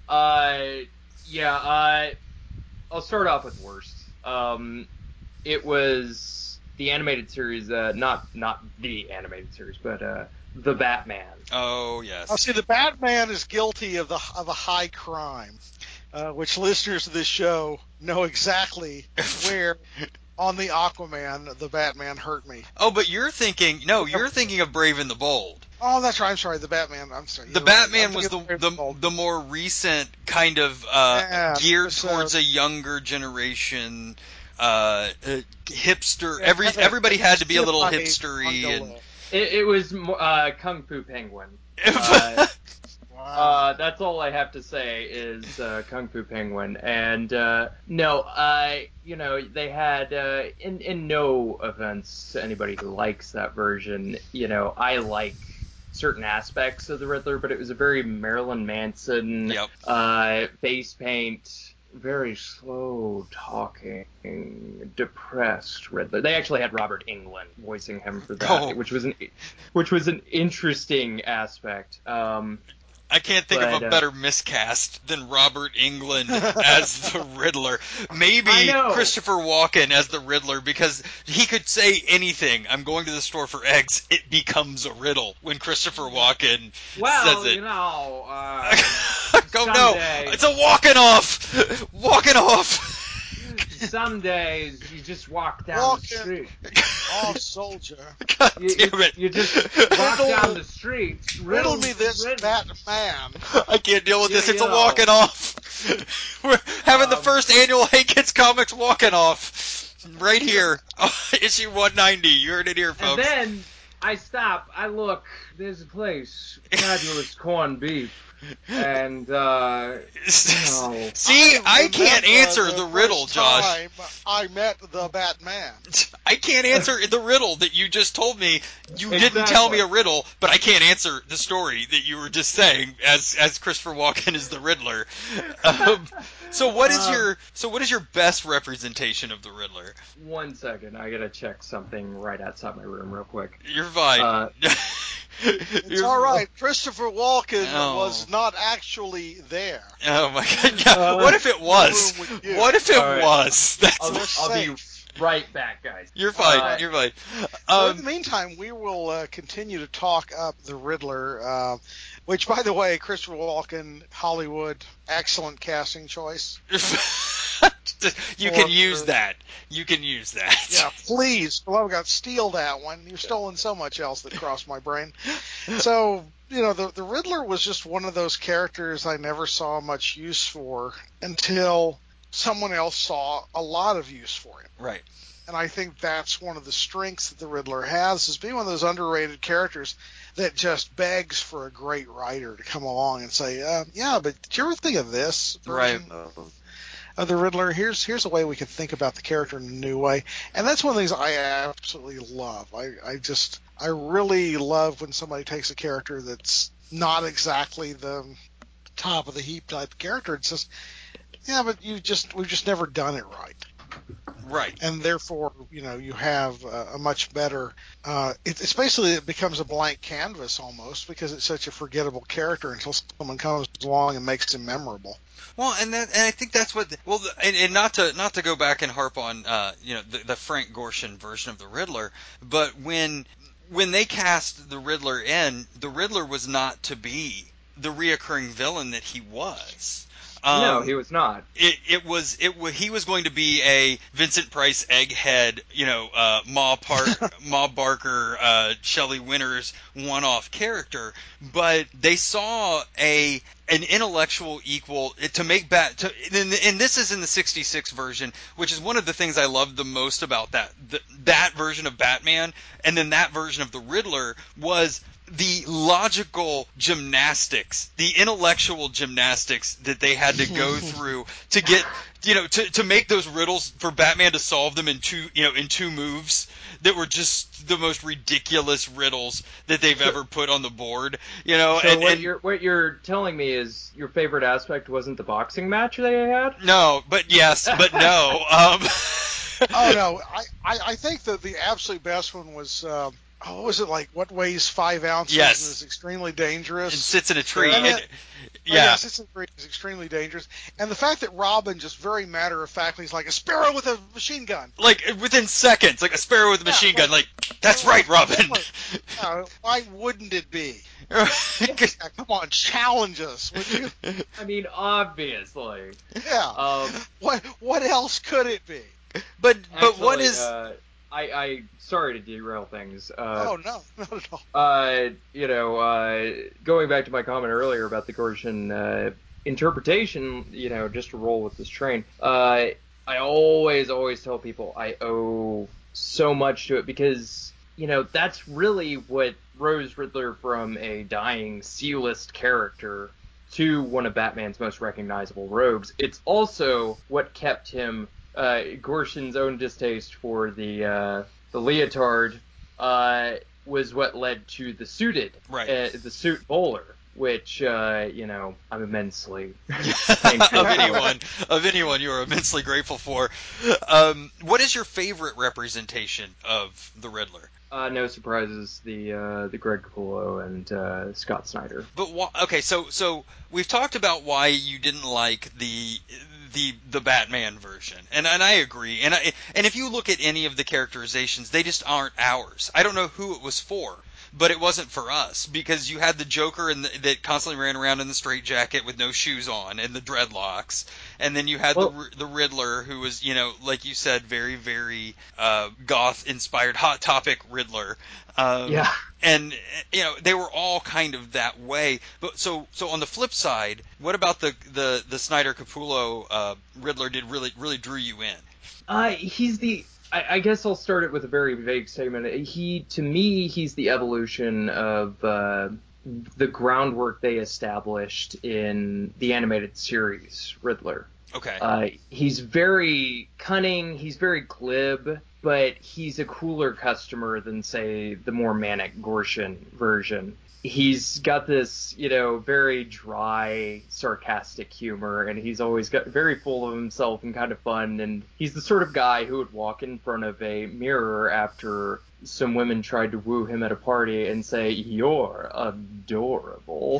[SPEAKER 3] Uh, yeah, uh, I'll start off with worst. Um, it was the animated series, uh, not not the animated series, but uh, the Batman.
[SPEAKER 1] Oh yes.
[SPEAKER 2] Now, see, the Batman is guilty of the of a high crime, uh, which listeners of this show know exactly where on the Aquaman the Batman hurt me.
[SPEAKER 1] Oh, but you're thinking no, you're thinking of Brave and the Bold.
[SPEAKER 2] Oh, that's right. I'm sorry. The Batman. I'm sorry.
[SPEAKER 1] The
[SPEAKER 2] you're
[SPEAKER 1] Batman
[SPEAKER 2] right.
[SPEAKER 1] was the
[SPEAKER 2] I'm thinking of
[SPEAKER 1] the,
[SPEAKER 2] Brave and Bold.
[SPEAKER 1] the more recent kind of uh,
[SPEAKER 2] Yeah,
[SPEAKER 1] geared
[SPEAKER 2] it's, uh,
[SPEAKER 1] towards a younger generation, uh, uh, hipster.
[SPEAKER 2] Yeah,
[SPEAKER 1] Every
[SPEAKER 2] have a-
[SPEAKER 1] everybody had to be a little
[SPEAKER 2] Sci-fi
[SPEAKER 1] hipstery
[SPEAKER 2] manga
[SPEAKER 1] and.
[SPEAKER 2] look.
[SPEAKER 3] It, it was mo- uh, Kung Fu Penguin. Uh,
[SPEAKER 2] Wow.
[SPEAKER 3] Uh, that's all I have to say is uh, Kung Fu Penguin. And uh, no, uh, you know, they had, uh, in, in no offense to anybody who likes that version, you know, I like certain aspects of the Riddler, but it was a very Marilyn Manson,
[SPEAKER 1] Yep.
[SPEAKER 3] uh, face paint, very slow talking, depressed Riddler. They actually had Robert Englund voicing him for that,
[SPEAKER 1] Oh.
[SPEAKER 3] which was an which was an interesting aspect. Um,
[SPEAKER 1] I can't think
[SPEAKER 3] But,
[SPEAKER 1] of a
[SPEAKER 3] uh,
[SPEAKER 1] better miscast than Robert Englund as the Riddler.
[SPEAKER 3] I
[SPEAKER 1] Maybe
[SPEAKER 3] know.
[SPEAKER 1] Christopher Walken as the Riddler, because he could say anything. I'm going to the store for eggs. It becomes a riddle when Christopher Walken
[SPEAKER 3] well,
[SPEAKER 1] says it.
[SPEAKER 3] you know, uh,
[SPEAKER 1] Oh no!
[SPEAKER 3] someday-
[SPEAKER 1] It's a walking off! Walking off!
[SPEAKER 3] some days you just walk down
[SPEAKER 2] Walk
[SPEAKER 3] the
[SPEAKER 2] in.
[SPEAKER 3] street.
[SPEAKER 2] Oh, soldier.
[SPEAKER 1] God
[SPEAKER 3] You,
[SPEAKER 1] damn it!
[SPEAKER 3] you just walk
[SPEAKER 2] Riddle-
[SPEAKER 3] down the street.
[SPEAKER 2] Riddle me this,
[SPEAKER 3] riddle-
[SPEAKER 2] Batman.
[SPEAKER 1] I can't deal with
[SPEAKER 3] You-
[SPEAKER 1] this. It's
[SPEAKER 3] you
[SPEAKER 1] a
[SPEAKER 3] know.
[SPEAKER 1] walking off. We're having the
[SPEAKER 3] Um,
[SPEAKER 1] first annual Hey Kids Comics walking off right here, issue one ninety. You heard it here,
[SPEAKER 3] And
[SPEAKER 1] folks.
[SPEAKER 3] then I stop. I look. There's a place. Fabulous corned beef. And uh, no.
[SPEAKER 1] See, I, can't
[SPEAKER 2] remember
[SPEAKER 1] answer the, riddle,
[SPEAKER 2] first
[SPEAKER 1] Josh.
[SPEAKER 2] time I met the Batman.
[SPEAKER 1] I can't answer the riddle that you just told me. You didn't
[SPEAKER 3] Exactly.
[SPEAKER 1] tell me a riddle, but I can't answer the story that you were just saying as as Christopher Walken is the Riddler. Um, so what is
[SPEAKER 3] Um,
[SPEAKER 1] your so what is your best representation of the Riddler?
[SPEAKER 3] one second. I gotta check something right outside my room real quick.
[SPEAKER 1] You're fine.
[SPEAKER 3] Uh,
[SPEAKER 2] It's all right. Christopher Walken
[SPEAKER 1] No.
[SPEAKER 2] was not actually there.
[SPEAKER 1] Oh my god! Yeah.
[SPEAKER 3] Uh,
[SPEAKER 1] what if it was?
[SPEAKER 2] room with you.
[SPEAKER 1] What if it
[SPEAKER 3] All right.
[SPEAKER 1] was? That's
[SPEAKER 3] I'll,
[SPEAKER 2] Just
[SPEAKER 3] I'll be
[SPEAKER 2] safe.
[SPEAKER 3] right back, guys.
[SPEAKER 1] you're fine.
[SPEAKER 3] Uh,
[SPEAKER 1] you're fine.
[SPEAKER 2] Well, in the
[SPEAKER 1] Um,
[SPEAKER 2] meantime, we will uh, continue to talk up the Riddler, uh, which, by the way, Christopher Walken, Hollywood, excellent casting choice.
[SPEAKER 1] you
[SPEAKER 2] Or-
[SPEAKER 1] can use that. You can use that.
[SPEAKER 2] Yeah, please, for love of God, steal that one. You've stolen so much else that crossed my brain. So, you know, the, the Riddler was just one of those characters I never saw much use for until someone else saw a lot of use for him.
[SPEAKER 1] Right.
[SPEAKER 2] And I think that's one of the strengths that the Riddler has, is being one of those underrated characters that just begs for a great writer to come along and say, uh, yeah, but did you ever think of this version of, of the Riddler? Here's here's a way we can think about the character in a new way. And that's one of the things I absolutely love. I, I just, I really love when somebody takes a character that's not exactly the top of the heap type character and says, yeah, but you just, we've just never done it right.
[SPEAKER 1] Right.
[SPEAKER 2] And therefore, you know, you have a, a much better. Uh, it, it's basically it becomes a blank canvas almost because it's such a forgettable character until someone comes along and makes him memorable.
[SPEAKER 1] Well, and that, and I think that's what. Well, and, and not to not to go back and harp on, uh, you know, the, the Frank Gorshin version of the Riddler, but when when they cast the Riddler in, the Riddler was not to be the reoccurring villain that he was. Um,
[SPEAKER 3] no, he was not.
[SPEAKER 1] It it was it was he was going to be a Vincent Price egghead, you know, uh, Ma Park Ma Barker, uh, Shelley Winters one-off character, but they saw a an intellectual equal to make Bat. To, and, and this is in the sixty-six version, which is one of the things I loved the most about that the, that version of Batman, and then that version of the Riddler was the logical gymnastics, the intellectual gymnastics that they had to go through to get, you know, to, to make those riddles for Batman to solve them in two, you know, in two moves that were just the most ridiculous riddles that they've ever put on the board, you know.
[SPEAKER 3] So
[SPEAKER 1] and,
[SPEAKER 3] what
[SPEAKER 1] and
[SPEAKER 3] you're what you're telling me is your favorite aspect wasn't the boxing match they had?
[SPEAKER 1] no, but yes, but no. Um,
[SPEAKER 2] Oh no, I, I, I think that the absolute best one was um, oh, what was it like? What weighs five ounces
[SPEAKER 1] Yes.
[SPEAKER 2] and is extremely dangerous?
[SPEAKER 1] and sits in a tree.
[SPEAKER 2] And
[SPEAKER 1] and-
[SPEAKER 2] it- Oh,
[SPEAKER 1] yeah.
[SPEAKER 2] yes, it's it's extremely dangerous. And the fact that Robin just very matter of factly is like a sparrow with a machine gun.
[SPEAKER 1] Like within seconds, like a sparrow with a
[SPEAKER 2] Yeah,
[SPEAKER 1] machine
[SPEAKER 2] like-
[SPEAKER 1] gun. Like that's right, Robin.
[SPEAKER 2] Yeah, why wouldn't it be? Yeah, come on, challenge us, would you?
[SPEAKER 3] I mean, obviously.
[SPEAKER 2] Yeah.
[SPEAKER 3] Um,
[SPEAKER 2] What what else could it be?
[SPEAKER 1] but but what
[SPEAKER 3] actually,
[SPEAKER 1] is?
[SPEAKER 3] Uh, I, I sorry to derail things. Uh,
[SPEAKER 2] Oh no, not at all.
[SPEAKER 3] Uh, you know, uh, going back to my comment earlier about the Gorshin uh, interpretation, you know, just to roll with this train, uh, I always, always tell people I owe so much to it because, you know, that's really what rose Riddler from a dying C-list character to one of Batman's most recognizable rogues. It's also what kept him, uh, Gorshin's own distaste for the, uh, the leotard, uh, was what led to the suited,
[SPEAKER 1] Right.
[SPEAKER 3] uh, the suit bowler, which, uh, you know, I'm immensely
[SPEAKER 1] of anyone, of anyone you are immensely grateful for. Um, what is your favorite representation of the Riddler?
[SPEAKER 3] Uh, no surprises, the uh, the Greg Capullo and uh, Scott Snyder.
[SPEAKER 1] But wh- okay, so so we've talked about why you didn't like the the the Batman version, and and I agree. And I, and if you look at any of the characterizations, they just aren't ours. I don't know who it was for, but it wasn't for us because you had the Joker and the, that constantly ran around in the straitjacket with no shoes on and the dreadlocks, and then you had
[SPEAKER 3] Well-
[SPEAKER 1] the the Riddler who was, you know, like you said, very very uh, goth inspired, hot topic Riddler. Um,
[SPEAKER 3] Yeah.
[SPEAKER 1] And you know they were all kind of that way. But so so on the flip side, what about the the the Snyder Capullo uh, Riddler did really really drew you in?
[SPEAKER 3] Uh, he's the. I, I guess I'll start it with a very vague statement. He, to me, he's the evolution of uh, the groundwork they established in the animated series Riddler.
[SPEAKER 1] Okay.
[SPEAKER 3] Uh, he's very cunning, he's very glib, but he's a cooler customer than, say, the more manic Gorshin version. He's got this, you know, very dry, sarcastic humor, and he's always got very full of himself and kind of fun, and he's the sort of guy who would walk in front of a mirror after some women tried to woo him at a party and say, "You're adorable."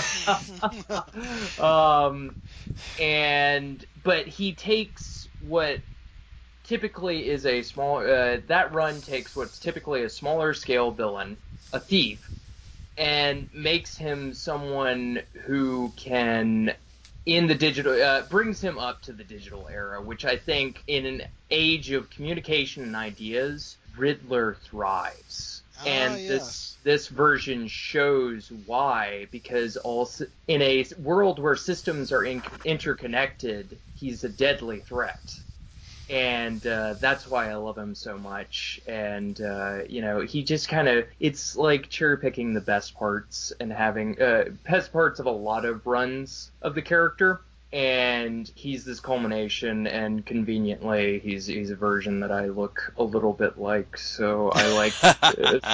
[SPEAKER 3] um... And but he takes what typically is a small uh, that run takes what's typically a smaller scale villain, a thief, and makes him someone who can in the digital uh, brings him up to the digital era, which I think in an age of communication and ideas, Riddler thrives.
[SPEAKER 2] Ah,
[SPEAKER 3] And
[SPEAKER 2] yes.
[SPEAKER 3] this this version shows why, because all in a world where systems are in, interconnected, he's a deadly threat, and uh, that's why I love him so much. And uh, you know, he just kind of it's like cherry picking the best parts and having uh, best parts of a lot of runs of the character. And he's this culmination, and conveniently, he's he's a version that I look a little bit like, so I like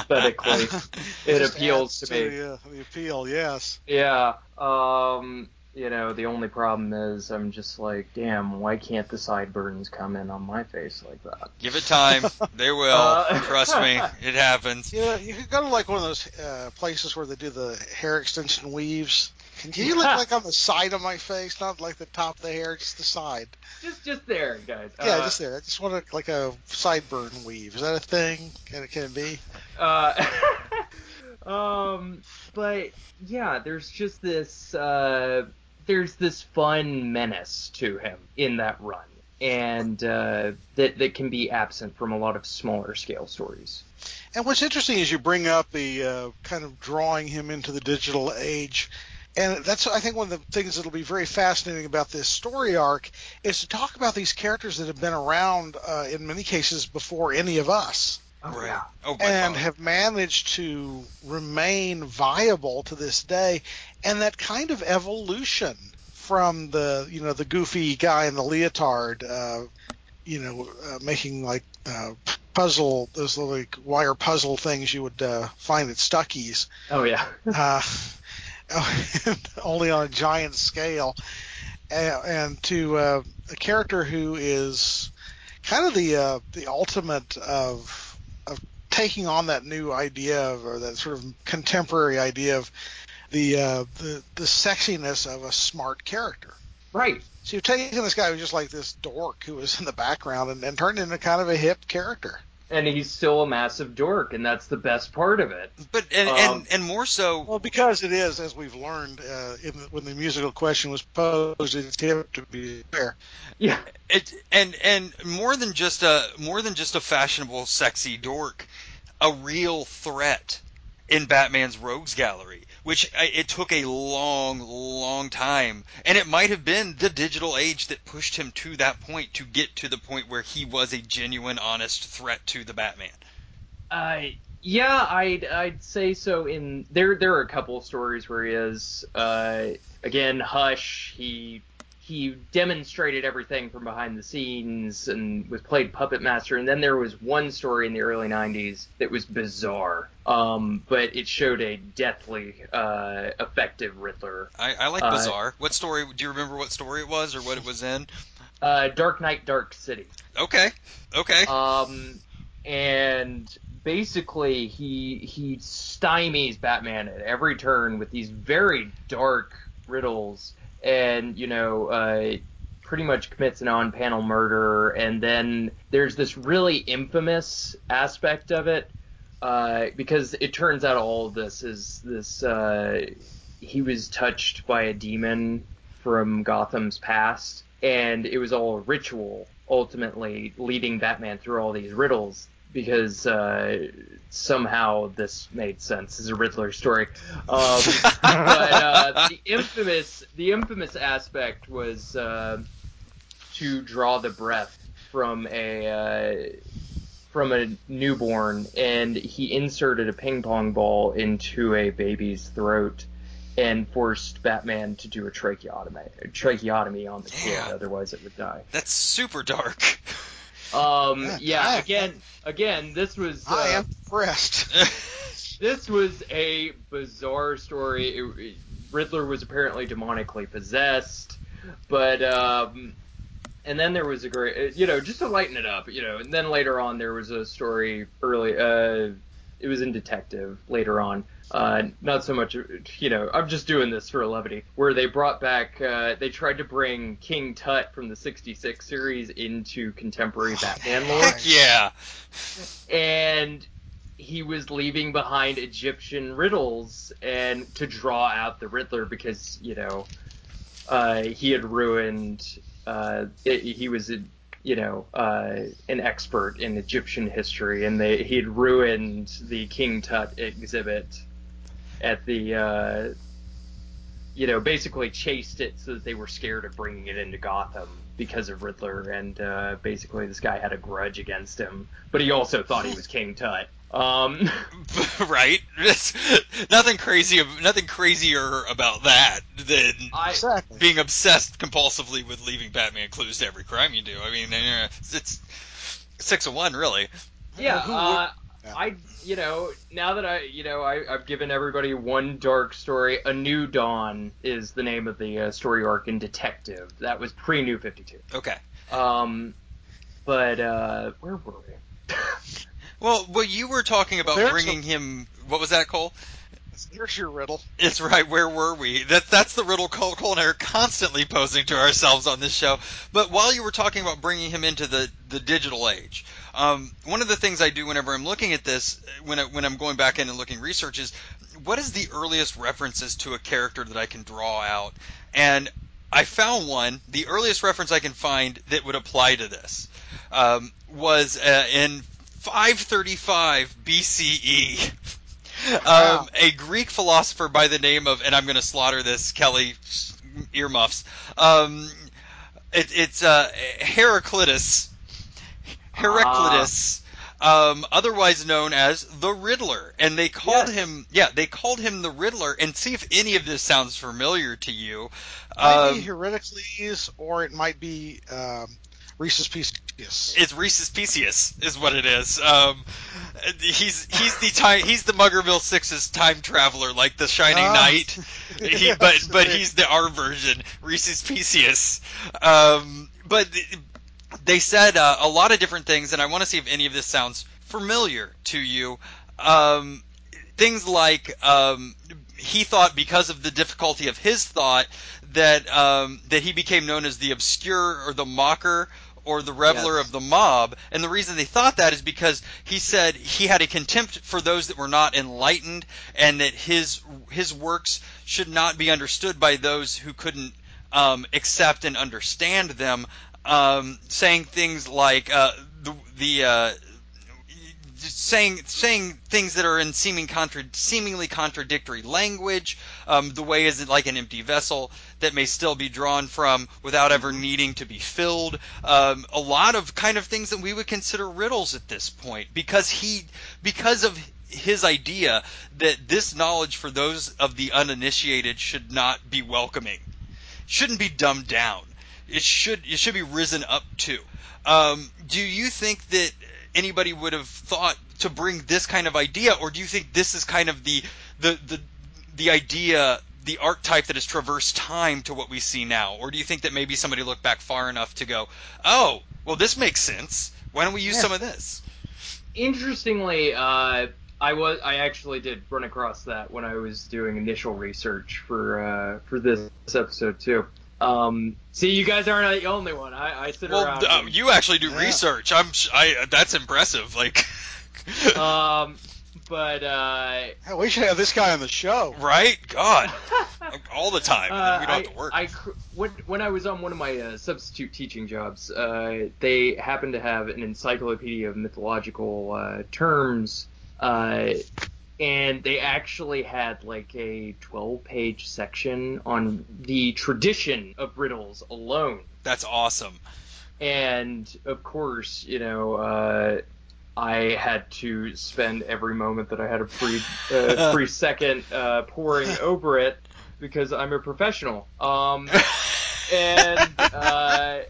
[SPEAKER 3] aesthetically. It
[SPEAKER 2] Just
[SPEAKER 3] appeals
[SPEAKER 2] adds
[SPEAKER 3] to me.
[SPEAKER 2] The, uh, the appeal, yes.
[SPEAKER 3] Yeah. Um, You know, the only problem is I'm just like, damn, why can't the sideburns come in on my face like that?
[SPEAKER 1] Give it time. They will.
[SPEAKER 3] Uh,
[SPEAKER 1] Trust me. It happens.
[SPEAKER 2] You know, you could go to like one of those uh, places where they do the hair extension weaves. Can you look like on the side of my face, not like the top of the hair, just the side?
[SPEAKER 3] Just, just there, guys.
[SPEAKER 2] Yeah,
[SPEAKER 3] Uh,
[SPEAKER 2] just there. I just want a, like a sideburn weave. Is that a thing? Can it, can it be?
[SPEAKER 3] Uh, um, but yeah, there's just this, uh, there's this fun menace to him in that run, and uh, that that can be absent from a lot of smaller scale stories.
[SPEAKER 2] And what's interesting is you bring up the uh, kind of drawing him into the digital age. And that's, I think, one of the things that'll be very fascinating about this story arc is to talk about these characters that have been around uh, in many cases before any of us.
[SPEAKER 3] Oh,
[SPEAKER 1] Right.
[SPEAKER 3] yeah.
[SPEAKER 1] Oh, by
[SPEAKER 2] And
[SPEAKER 1] far.
[SPEAKER 2] have managed to remain viable to this day, and that kind of evolution from the you know the goofy guy in the leotard, uh, you know, uh, making like uh, puzzle those little like wire puzzle things you would uh, find at Stuckey's,
[SPEAKER 3] Oh, yeah.
[SPEAKER 2] uh, only on a giant scale, and, and to uh, a character who is kind of the uh, the ultimate of taking on that new idea of, or that sort of contemporary idea of the uh, the the sexiness of a smart character.
[SPEAKER 3] Right.
[SPEAKER 2] So you've taken this guy who's just like this dork who was in the background and, and turned into kind of a hip character.
[SPEAKER 3] And he's still a massive dork, and that's the best part of it.
[SPEAKER 1] But and,
[SPEAKER 3] Um,
[SPEAKER 1] and and more so.
[SPEAKER 2] Well, because it is, as we've learned, uh, in the, when the musical question was posed, it's hip to be fair.
[SPEAKER 3] Yeah.
[SPEAKER 1] It and and more than just a more than just a fashionable, sexy dork, a real threat in Batman's rogues gallery, which I- it took a long, long time, and it might have been the digital age that pushed him to that point to get to the point where he was a genuine, honest threat to the Batman.
[SPEAKER 3] Uh, yeah, I'd I'd say so. In there, there are a couple of stories where he is. Uh, again, Hush. He he demonstrated everything from behind the scenes and was played puppet master. And then there was one story in the early nineties that was bizarre, um, but it showed a deathly uh, effective Riddler.
[SPEAKER 1] I, I like
[SPEAKER 3] Uh,
[SPEAKER 1] Bizarre. What story? Do you remember what story it was or what it was in?
[SPEAKER 3] Uh, Dark Knight, Dark City.
[SPEAKER 1] Okay, okay.
[SPEAKER 3] Um, and basically he he stymies Batman at every turn with these very dark riddles, and you know, uh, pretty much commits an on-panel murder. And then there's this really infamous aspect of it, uh, because it turns out all of this is this. Uh, he was touched by a demon from Gotham's past, and it was all a ritual, ultimately leading Batman through all these riddles, because uh, somehow this made sense as a Riddler story. Um, but uh, the infamous, the infamous aspect was uh, to draw the breath from a uh, from a newborn, and he inserted a ping pong ball into a baby's throat and forced Batman to do a tracheotomy, a tracheotomy on the kid,
[SPEAKER 1] Yeah.
[SPEAKER 3] otherwise it would die.
[SPEAKER 1] That's super dark.
[SPEAKER 3] Um,
[SPEAKER 2] Yeah,
[SPEAKER 3] yeah,
[SPEAKER 2] I-
[SPEAKER 3] again, again, this was uh,
[SPEAKER 2] I am impressed.
[SPEAKER 3] this was a bizarre story. It, it- Riddler was apparently demonically possessed, but um, and then there was a great, you know, just to lighten it up, you know, and then later on there was a story early, uh, it was in Detective later on. Uh, not so much, you know, I'm just doing this for levity, where they brought back, uh, they tried to bring King Tut from the sixty-six series into contemporary Batman lore,
[SPEAKER 1] Heck yeah.
[SPEAKER 3] and he was leaving behind Egyptian riddles and to draw out the Riddler because, you know, uh, he had ruined, uh, it, he was, a, you know, uh, an expert in Egyptian history, and they, he had ruined the King Tut exhibit at the, uh, you know, basically chased it so that they were scared of bringing it into Gotham because of Riddler, and uh, basically this guy had a grudge against him, but he also thought he was King Tut. Um,
[SPEAKER 1] Right? It's nothing crazy. Nothing crazier about that than
[SPEAKER 3] I,
[SPEAKER 2] Exactly.
[SPEAKER 1] being obsessed compulsively with leaving Batman clues to every crime you do. I mean, eh, it's six of one, really.
[SPEAKER 3] yeah,
[SPEAKER 2] Who
[SPEAKER 3] uh,
[SPEAKER 2] Yeah.
[SPEAKER 3] I, you know, now that I, you know, I, I've given everybody one dark story. A New Dawn is the name of the uh, story arc in Detective. That was pre-New fifty-two.
[SPEAKER 1] Okay.
[SPEAKER 3] Um, but uh, where were we?
[SPEAKER 1] Well, well, you were talking about
[SPEAKER 2] There's
[SPEAKER 1] bringing
[SPEAKER 2] a-
[SPEAKER 1] him. What was that, Cole?
[SPEAKER 2] Here's your riddle.
[SPEAKER 1] It's right. Where were we? That's that's the riddle Cole, Cole and I are constantly posing to ourselves on this show. But while you were talking about bringing him into the, the digital age, um, one of the things I do whenever I'm looking at this, when I, when I'm going back in and looking research, is what is the earliest references to a character that I can draw out? And I found one. The earliest reference I can find that would apply to this um, was uh, in five thirty-five B C E.
[SPEAKER 2] Wow.
[SPEAKER 1] Um, a Greek philosopher by the name of, and I'm going to slaughter this, Kelly, earmuffs. Um, it, it's uh, Heraclitus, Heraclitus, um, otherwise known as the Riddler, and they called
[SPEAKER 3] Yes.
[SPEAKER 1] him, yeah, they called him the Riddler. And see if any of this sounds familiar to you.
[SPEAKER 2] Might be
[SPEAKER 1] Um,
[SPEAKER 2] Heracles, or it might be um, Rhesus Pisius.
[SPEAKER 1] It's Rhesus Pisius, is what it is. Um, he's he's the time he's the Muggerville Six's time traveler, like the Shining
[SPEAKER 2] Ah.
[SPEAKER 1] Knight. He, but
[SPEAKER 2] Yes,
[SPEAKER 1] but
[SPEAKER 2] indeed.
[SPEAKER 1] he's the R version, Rhesus Pisius. Um, but they said uh, a lot of different things, and I want to see if any of this sounds familiar to you. Um, things like um, he thought, because of the difficulty of his thought, that um, that he became known as the obscure or the mocker or the reveler
[SPEAKER 3] Yes.
[SPEAKER 1] of the mob. And the reason they thought that is because he said he had a contempt for those that were not enlightened, and that his his works should not be understood by those who couldn't um, accept and understand them. Um, saying things like uh, the the uh, saying saying things that are in seeming contra- seemingly contradictory language. Um, the way is like an empty vessel that may still be drawn from without ever needing to be filled. Um, a lot of kind of things that we would consider riddles at this point, because he because of his idea that this knowledge for those of the uninitiated should not be welcoming, shouldn't be dumbed down. It should it should be risen up to. Um, do you think that anybody would have thought to bring this kind of idea, or do you think this is kind of the the the, the idea, the archetype that has traversed time to what we see now? Or do you think that maybe somebody looked back far enough to go, oh, well, this makes sense. Why don't we use
[SPEAKER 2] Yeah.
[SPEAKER 1] some of this?
[SPEAKER 3] Interestingly, uh, I was I actually did run across that when I was doing initial research for uh, for this episode too. Um, see, you guys aren't the only one. I, I sit
[SPEAKER 1] Well,
[SPEAKER 3] around.
[SPEAKER 1] uh,
[SPEAKER 3] and,
[SPEAKER 1] you actually do
[SPEAKER 2] Yeah.
[SPEAKER 1] research. I'm sh- I that's impressive. Like,
[SPEAKER 3] um, but uh,
[SPEAKER 2] Hell, we should have this guy on the show.
[SPEAKER 1] right? God, all the time, and then
[SPEAKER 3] Uh,
[SPEAKER 1] we don't
[SPEAKER 3] I,
[SPEAKER 1] have to work.
[SPEAKER 3] I, cr- when, when I was on one of my uh, substitute teaching jobs, uh, they happened to have an encyclopedia of mythological uh, terms, uh, and they actually had like a twelve-page section on the tradition of riddles alone.
[SPEAKER 1] That's awesome.
[SPEAKER 3] And of course, you know, uh, I had to spend every moment that I had a free uh, free second uh, poring over it, because I'm a professional. Um, and uh,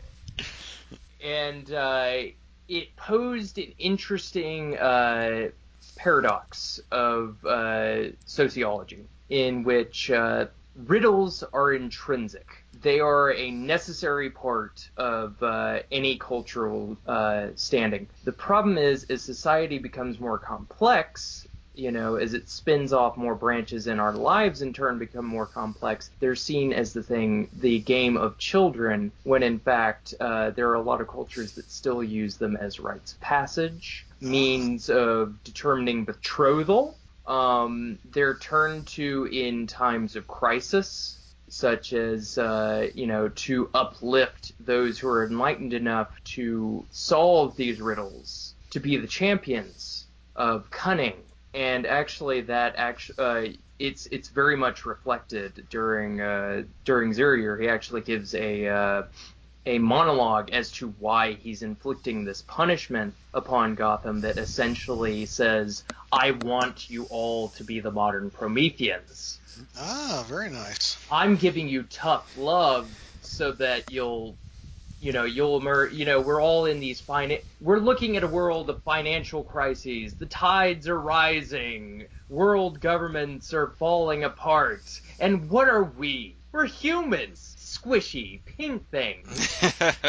[SPEAKER 3] and uh, it posed an interesting uh, paradox of uh, sociology, in which uh, riddles are intrinsic. They are a necessary part of uh, any cultural uh, standing. The problem is, as society becomes more complex, you know, as it spins off more branches and our lives in turn become more complex, they're seen as the thing, the game of children, when in fact uh, there are a lot of cultures that still use them as rites of passage, means of determining betrothal. Um, they're turned to in times of crisis, such as, uh, you know, to uplift those who are enlightened enough to solve these riddles, to be the champions of cunning. And actually, that actually, uh, it's it's very much reflected during uh, during Zurier. He actually gives a uh, a monologue as to why he's inflicting this punishment upon Gotham that essentially says, "I want you all to be the modern Prometheans.
[SPEAKER 2] Ah, very nice.
[SPEAKER 3] I'm giving you tough love so that you'll You know, you'll emerge, you know, we're all in these fine, we're looking at a world of financial crises. The tides are rising. World governments are falling apart. And what are we? We're humans. Squishy, pink things.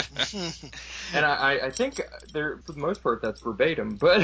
[SPEAKER 3] And I, I think there, for the most part, that's verbatim, but,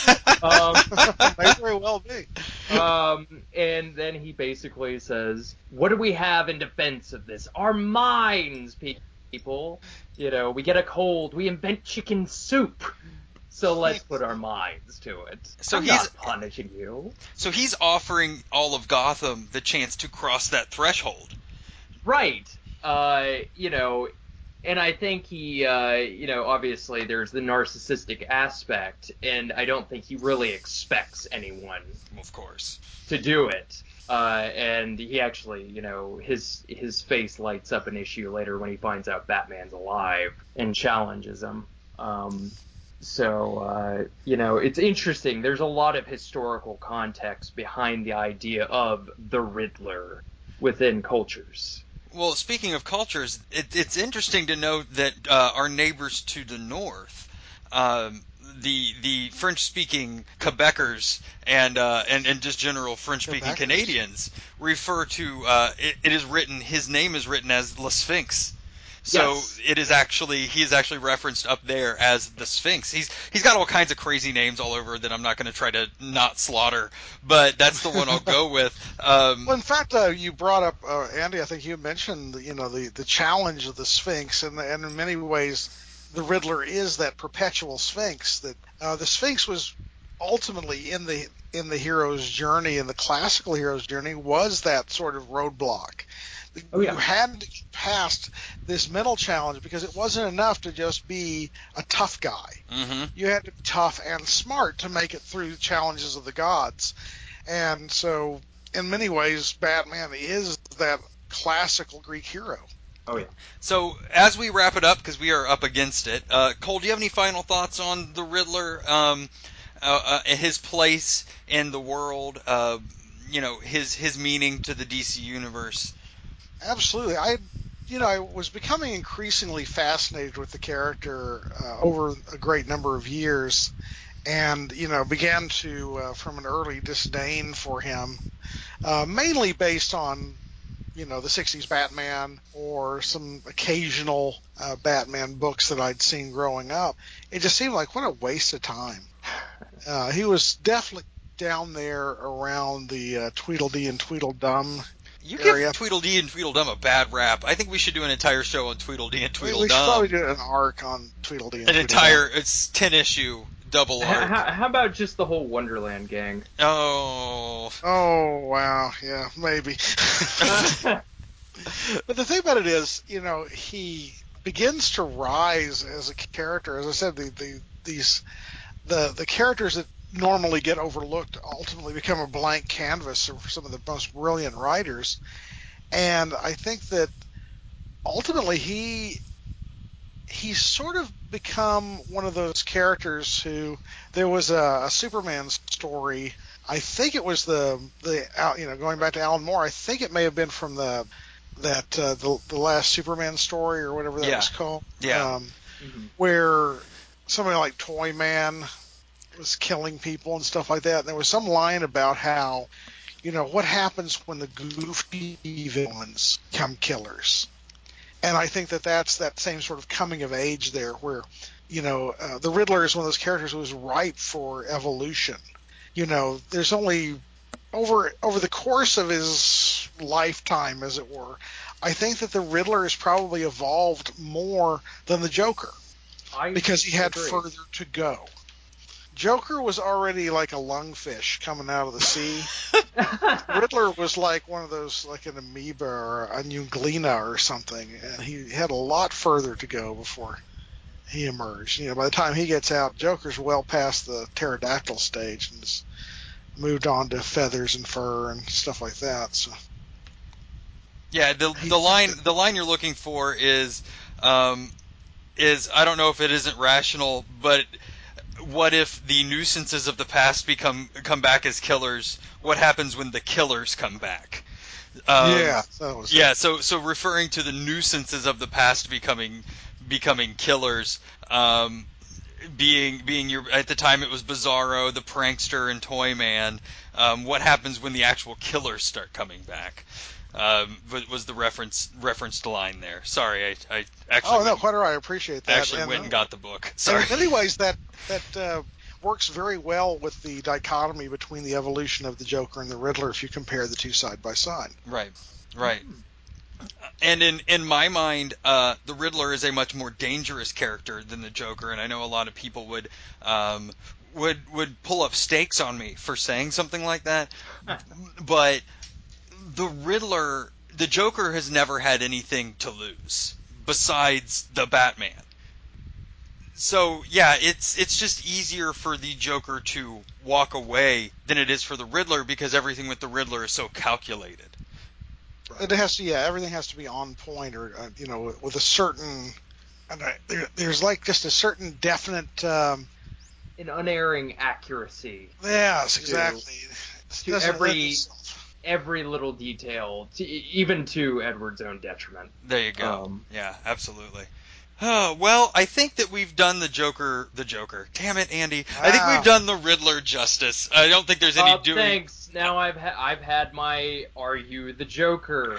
[SPEAKER 3] um,
[SPEAKER 2] May very well be.
[SPEAKER 3] Um, and then he basically says, what do we have in defense of this? Our minds, people. You know, we get a cold, we invent chicken soup. So let's put our minds to it.
[SPEAKER 1] So
[SPEAKER 3] I'm
[SPEAKER 1] he's
[SPEAKER 3] not punishing you.
[SPEAKER 1] so he's offering all of Gotham the chance to cross that threshold.
[SPEAKER 3] Right. Uh, you know, and I think he, uh, you know, obviously there's the narcissistic aspect, and I don't think he really expects anyone,
[SPEAKER 1] of course,
[SPEAKER 3] to do it. Uh, and he actually, you know, his his face lights up an issue later when he finds out Batman's alive and challenges him. Um, so, uh, you know, it's interesting. There's a lot of historical context behind the idea of the Riddler within cultures.
[SPEAKER 1] Well, speaking of cultures, it, it's interesting to note that uh, our neighbors to the north, um, the the French-speaking Quebecers and, uh, and and just general French-speaking Canadians refer to uh, it, it is written. His name is written as Le Sphinx. So
[SPEAKER 3] yes.
[SPEAKER 1] it is actually he is actually referenced up there as the Sphinx. He's he's got all kinds of crazy names all over that I'm not going to try to not slaughter, but that's the one I'll go with. Um,
[SPEAKER 2] well, in fact, uh, you brought up uh, Andy. I think you mentioned you know the, the challenge of the Sphinx, and, and in many ways, the Riddler is that perpetual Sphinx. That uh, the Sphinx was ultimately in the in the hero's journey, in the classical hero's journey, was that sort of roadblock.
[SPEAKER 3] Oh, yeah.
[SPEAKER 2] You had to get past this mental challenge because it wasn't enough to just be a tough guy.
[SPEAKER 1] mm-hmm.
[SPEAKER 2] You had to be tough and smart to make it through the challenges of the gods. And so, in many ways, Batman is that classical Greek hero.
[SPEAKER 3] Oh, yeah.
[SPEAKER 1] So, as we wrap it up, because we are up against it, uh, Cole, do you have any final thoughts on the Riddler, um, uh, uh, his place in the world, uh, you know, his his meaning to the D C universe?
[SPEAKER 2] Absolutely. I, you know, I was becoming increasingly fascinated with the character uh, over a great number of years, and you know, began to uh, from an early disdain for him, uh, mainly based on you know the sixties Batman or some occasional uh, Batman books that I'd seen growing up. It just seemed like what a waste of time. Uh, he was definitely down there around the uh, Tweedledee and Tweedledum
[SPEAKER 1] You give
[SPEAKER 2] area.
[SPEAKER 1] Tweedledee and Tweedledum a bad rap. I think we should do an entire show on Tweedledee and
[SPEAKER 2] We,
[SPEAKER 1] Tweedledum.
[SPEAKER 2] we should probably do an arc on Tweedledee and
[SPEAKER 1] An
[SPEAKER 2] Tweedledum.
[SPEAKER 1] entire, it's ten issue double arc.
[SPEAKER 3] How, how about just the whole Wonderland gang?
[SPEAKER 1] Oh.
[SPEAKER 2] Oh, wow. Yeah, maybe. But the thing about it is, you know, he begins to rise as a character. As I said, the, the these the the characters that normally get overlooked ultimately become a blank canvas for some of the most brilliant writers. And I think that ultimately he he's sort of become one of those characters who there was a, a Superman story. I think it was the the you know going back to Alan Moore. I think it may have been from the that uh, the the last Superman story or whatever that
[SPEAKER 1] Yeah.
[SPEAKER 2] was called.
[SPEAKER 1] Yeah.
[SPEAKER 2] Um,
[SPEAKER 3] Mhm.
[SPEAKER 2] where somebody like Toyman was killing people and stuff like that. And there was some line about how you know what happens when the goofy villains become killers. And I think that that's that same sort of coming of age there, where you know uh, the Riddler is one of those characters who is ripe for evolution. You know, there's only over over the course of his lifetime, as it were, I think that the Riddler has probably evolved more than the Joker
[SPEAKER 3] I
[SPEAKER 2] because he had
[SPEAKER 3] agree.
[SPEAKER 2] further to go. Joker was already like a lungfish coming out of the sea. Riddler was like one of those, like an amoeba or a Euglena or something, and he had a lot further to go before he emerged. You know, by the time he gets out, Joker's well past the pterodactyl stage and has moved on to feathers and fur and stuff like that. So
[SPEAKER 1] Yeah, the
[SPEAKER 2] he,
[SPEAKER 1] the line the line you're looking for is um, is I don't know if it isn't rational, but what if the nuisances of the past become come back as killers? What happens when the killers come back? Um,
[SPEAKER 2] yeah, that was
[SPEAKER 1] yeah,
[SPEAKER 2] it.
[SPEAKER 1] so so referring to the nuisances of the past becoming becoming killers. Um, being being your at the time it was Bizarro, the Prankster, and Toyman. Um, what happens when the actual killers start coming back? Um, was the reference referenced line there? Sorry, I, I actually
[SPEAKER 2] Oh no,
[SPEAKER 1] went,
[SPEAKER 2] quite all right. I appreciate that.
[SPEAKER 1] actually
[SPEAKER 2] and,
[SPEAKER 1] went and
[SPEAKER 2] uh,
[SPEAKER 1] got the book.
[SPEAKER 2] and
[SPEAKER 1] Sorry.
[SPEAKER 2] in many ways, that that uh, works very well with the dichotomy between the evolution of the Joker and the Riddler. If you compare the two side by side.
[SPEAKER 1] Right, right. And in, in my mind, uh, the Riddler is a much more dangerous character than the Joker, and I know a lot of people would um, would would pull up stakes on me for saying something like that. But the Riddler, the Joker has never had anything to lose besides the Batman. So yeah, it's it's just easier for the Joker to walk away than it is for the Riddler because everything with the Riddler is so calculated.
[SPEAKER 2] It has to, yeah, everything has to be on point, or uh, you know, with a certain. And I, there, there's like just a certain definite. Um,
[SPEAKER 3] An unerring accuracy.
[SPEAKER 2] yes,
[SPEAKER 3] to-
[SPEAKER 2] exactly.
[SPEAKER 3] To
[SPEAKER 2] Doesn't lend
[SPEAKER 3] every
[SPEAKER 2] itself.
[SPEAKER 3] every little detail, to, even to Edward's own detriment.
[SPEAKER 1] There you go.
[SPEAKER 3] Um,
[SPEAKER 1] Yeah, absolutely. Oh, well, I think that we've done the Joker, the Joker. Damn it, Andy. I think
[SPEAKER 2] Wow.
[SPEAKER 1] we've done the Riddler justice. I don't think there's any
[SPEAKER 3] uh,
[SPEAKER 1] doing.
[SPEAKER 3] thanks. Now I've ha- I've had my "Are you the Joker?"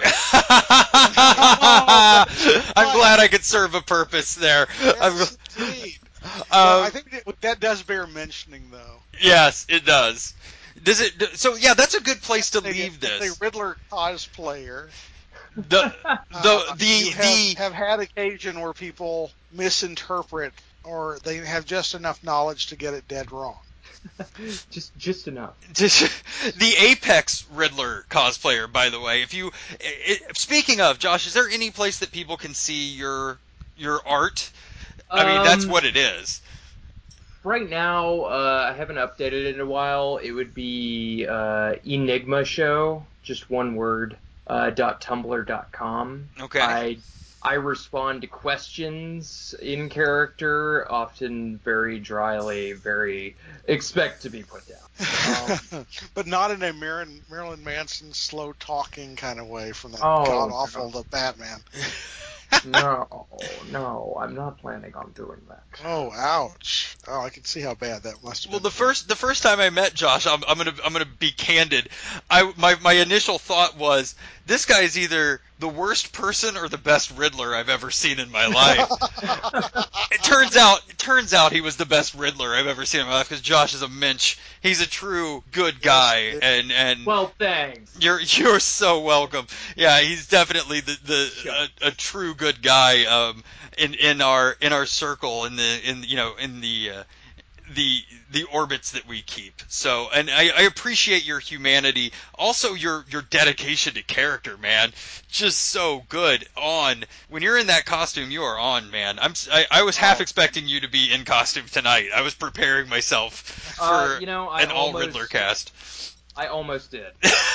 [SPEAKER 1] I'm glad I could serve a purpose there. I'm-
[SPEAKER 2] Yes, indeed. Well, I
[SPEAKER 1] um,
[SPEAKER 2] think that, that does bear mentioning, though.
[SPEAKER 1] yes, it does. Does it? So yeah, that's a good place to
[SPEAKER 2] They-
[SPEAKER 1] leave
[SPEAKER 2] as
[SPEAKER 1] this.
[SPEAKER 2] a Riddler cosplayer,
[SPEAKER 1] The
[SPEAKER 2] uh,
[SPEAKER 1] the the
[SPEAKER 2] you have,
[SPEAKER 1] the
[SPEAKER 2] have had occasion where people misinterpret, or they have just enough knowledge to get it dead wrong.
[SPEAKER 3] just just enough.
[SPEAKER 1] the Apex Riddler cosplayer, by the way. If you, it, speaking of, Josh, is there any place that people can see your your art? I mean, that's
[SPEAKER 3] Um,
[SPEAKER 1] what it is.
[SPEAKER 3] Right now, uh, I haven't updated it in a while. It would be uh, Enigma Show, just one word, uh, dot tumblr dot com.
[SPEAKER 1] Okay.
[SPEAKER 3] I I respond to questions in character, often very dryly, very expect to be put down. Um,
[SPEAKER 2] But not in a Marilyn, Marilyn Manson slow talking kind of way from that
[SPEAKER 3] Oh,
[SPEAKER 2] god awful
[SPEAKER 3] no.
[SPEAKER 2] the Batman.
[SPEAKER 3] no, no, I'm not planning on doing that.
[SPEAKER 2] Oh, ouch! Oh, I can see how bad that must have
[SPEAKER 1] Well,
[SPEAKER 2] been.
[SPEAKER 1] the first the first time I met Josh, I'm, I'm gonna I'm gonna be candid. I my my initial thought was this guy is either the worst person or the best Riddler I've ever seen in my life. It turns out it turns out he was the best Riddler I've ever seen in my life because Josh is a mensch. He's a true good guy,
[SPEAKER 2] Yes,
[SPEAKER 1] and and
[SPEAKER 3] Well, thanks.
[SPEAKER 1] you're you're so welcome. Yeah, he's definitely the the a, a true good guy um in in our in our circle in the in you know in the uh, the the orbits that we keep. So, and I, I appreciate your humanity, also your your dedication to character, man. Just so good on when you're in that costume. You are on, man. I'm I, I was half
[SPEAKER 2] Oh.
[SPEAKER 1] expecting you to be in costume tonight. I was preparing myself for
[SPEAKER 3] Uh, you know, I
[SPEAKER 1] an all
[SPEAKER 3] almost-
[SPEAKER 1] Riddler cast.
[SPEAKER 3] I almost did.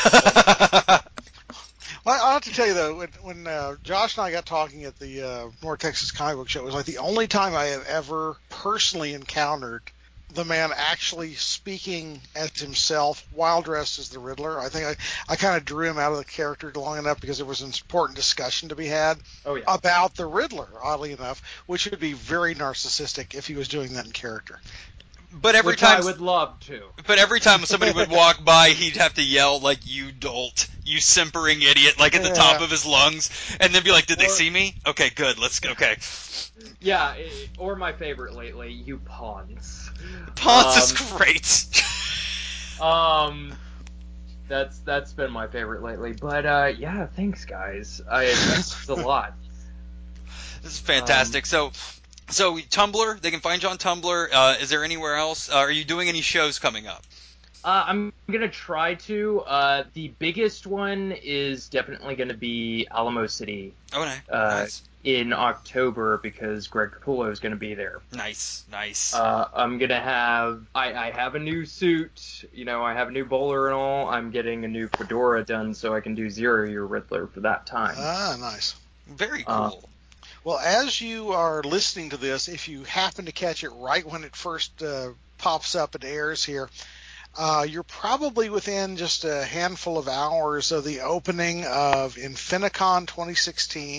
[SPEAKER 2] Well, I'll have to tell you though, when, when uh, Josh and I got talking at the uh, North Texas Comic Book Show, it was like the only time I have ever personally encountered the man actually speaking as himself while dressed as the Riddler. I think I, I kind of drew him out of the character long enough because there was an important discussion to be had
[SPEAKER 3] Oh yeah.
[SPEAKER 2] about the Riddler, oddly enough, which would be very narcissistic if he was doing that in character.
[SPEAKER 1] But every
[SPEAKER 3] Which
[SPEAKER 1] time,
[SPEAKER 3] I would love to.
[SPEAKER 1] but every time somebody would walk by, he'd have to yell like "You dolt, you simpering idiot!" like at the
[SPEAKER 2] Yeah.
[SPEAKER 1] top of his lungs, and then be like, "Did they
[SPEAKER 3] Or-
[SPEAKER 1] see me? Okay, good. Let's go." Okay.
[SPEAKER 3] Yeah, i- or my favorite lately, you pawns.
[SPEAKER 1] Ponce
[SPEAKER 3] Um,
[SPEAKER 1] is great.
[SPEAKER 3] Um, that's that's been my favorite lately. But uh, yeah, thanks guys. I that's a lot.
[SPEAKER 1] This is fantastic. so, so Tumblr, they can find you on Tumblr. Uh, is there anywhere else? Uh, are you doing any shows coming up?
[SPEAKER 3] Uh, I'm gonna try to. Uh, the biggest one is definitely gonna be Alamo City
[SPEAKER 1] Oh, nice.
[SPEAKER 3] uh,
[SPEAKER 1] nice,
[SPEAKER 3] in October because Greg Capullo is gonna be there.
[SPEAKER 1] nice, nice.
[SPEAKER 3] Uh, I'm gonna have. I, I have a new suit. You know, I have a new bowler and all. I'm getting a new fedora done so I can do Zero Year Riddler for that time.
[SPEAKER 2] Ah, nice.
[SPEAKER 1] Very
[SPEAKER 3] uh,
[SPEAKER 1] cool.
[SPEAKER 2] Well, as you are listening to this, if you happen to catch it right when it first uh, pops up and airs here, uh, you're probably within just a handful of hours of the opening of Infinicon twenty sixteen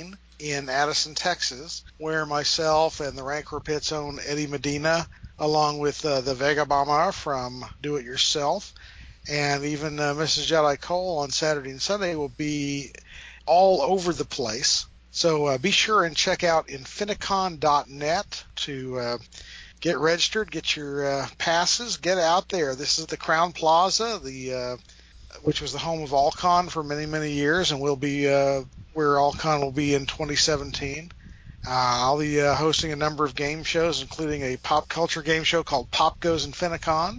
[SPEAKER 2] in Addison, Texas, where myself and the Rancor Pit's own Eddie Medina, along with uh, the Vagabama from Do It Yourself, and even uh, Missus Jedi Cole on Saturday and Sunday will be all over the place. So uh, be sure and check out Infinicon dot net to uh, get registered, get your uh, passes, get out there. This is the Crown Plaza, the uh, which was the home of Alcon for many, many years, and will be uh, where Alcon will be in twenty seventeen. Uh, I'll be uh, hosting a number of game shows, including a pop culture game show called Pop Goes Infinicon,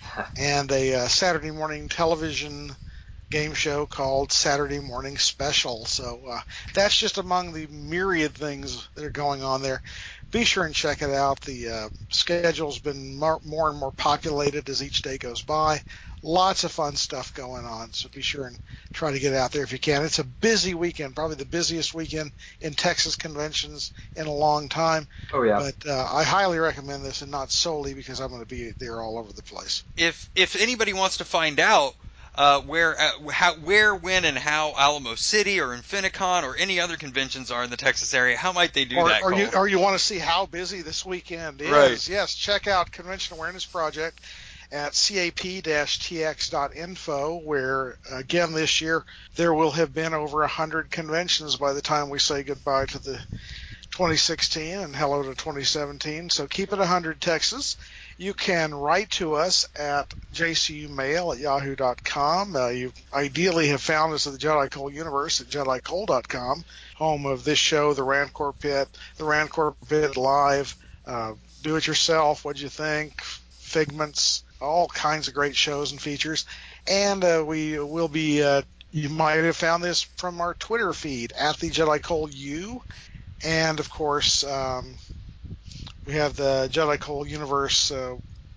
[SPEAKER 2] and a uh, Saturday morning television game show called Saturday Morning Special. So uh, that's just among the myriad things that are going on there. Be sure and check it out. The uh, schedule's been more, more and more populated as each day goes by. Lots of fun stuff going on, so be sure and try to get out there if you can. It's a busy weekend, probably the busiest weekend in Texas conventions in a long time.
[SPEAKER 3] Oh, yeah.
[SPEAKER 2] But uh, I highly recommend this, and not solely because I'm going to be there all over the place.
[SPEAKER 1] If if anybody wants to find out uh, where, uh, how, where, when, and how Alamo City or Infinicon or any other conventions are in the Texas area, how might they do
[SPEAKER 2] or,
[SPEAKER 1] that,
[SPEAKER 2] or
[SPEAKER 1] Cole?
[SPEAKER 2] you, or you want to see how busy this weekend is?
[SPEAKER 1] Right.
[SPEAKER 2] Yes, check out Convention Awareness Project at cap dash t x dot info, where, again, this year there will have been over one hundred conventions by the time we say goodbye to the twenty sixteen and hello to twenty seventeen. So keep it one hundred, Texas. You can write to us at j c u mail at yahoo dot com. Uh, you ideally have found us at the Jedi Cole Universe at jedi cole dot com, home of this show, the Rancor Pit, the Rancor Pit Live, uh, Do It Yourself, What'd You Think, Figments, all kinds of great shows and features. And uh, we will be, uh, you might have found this from our Twitter feed, at the Jedi Cole U. And, of course, um, we have the Jedi Cole Universe, uh,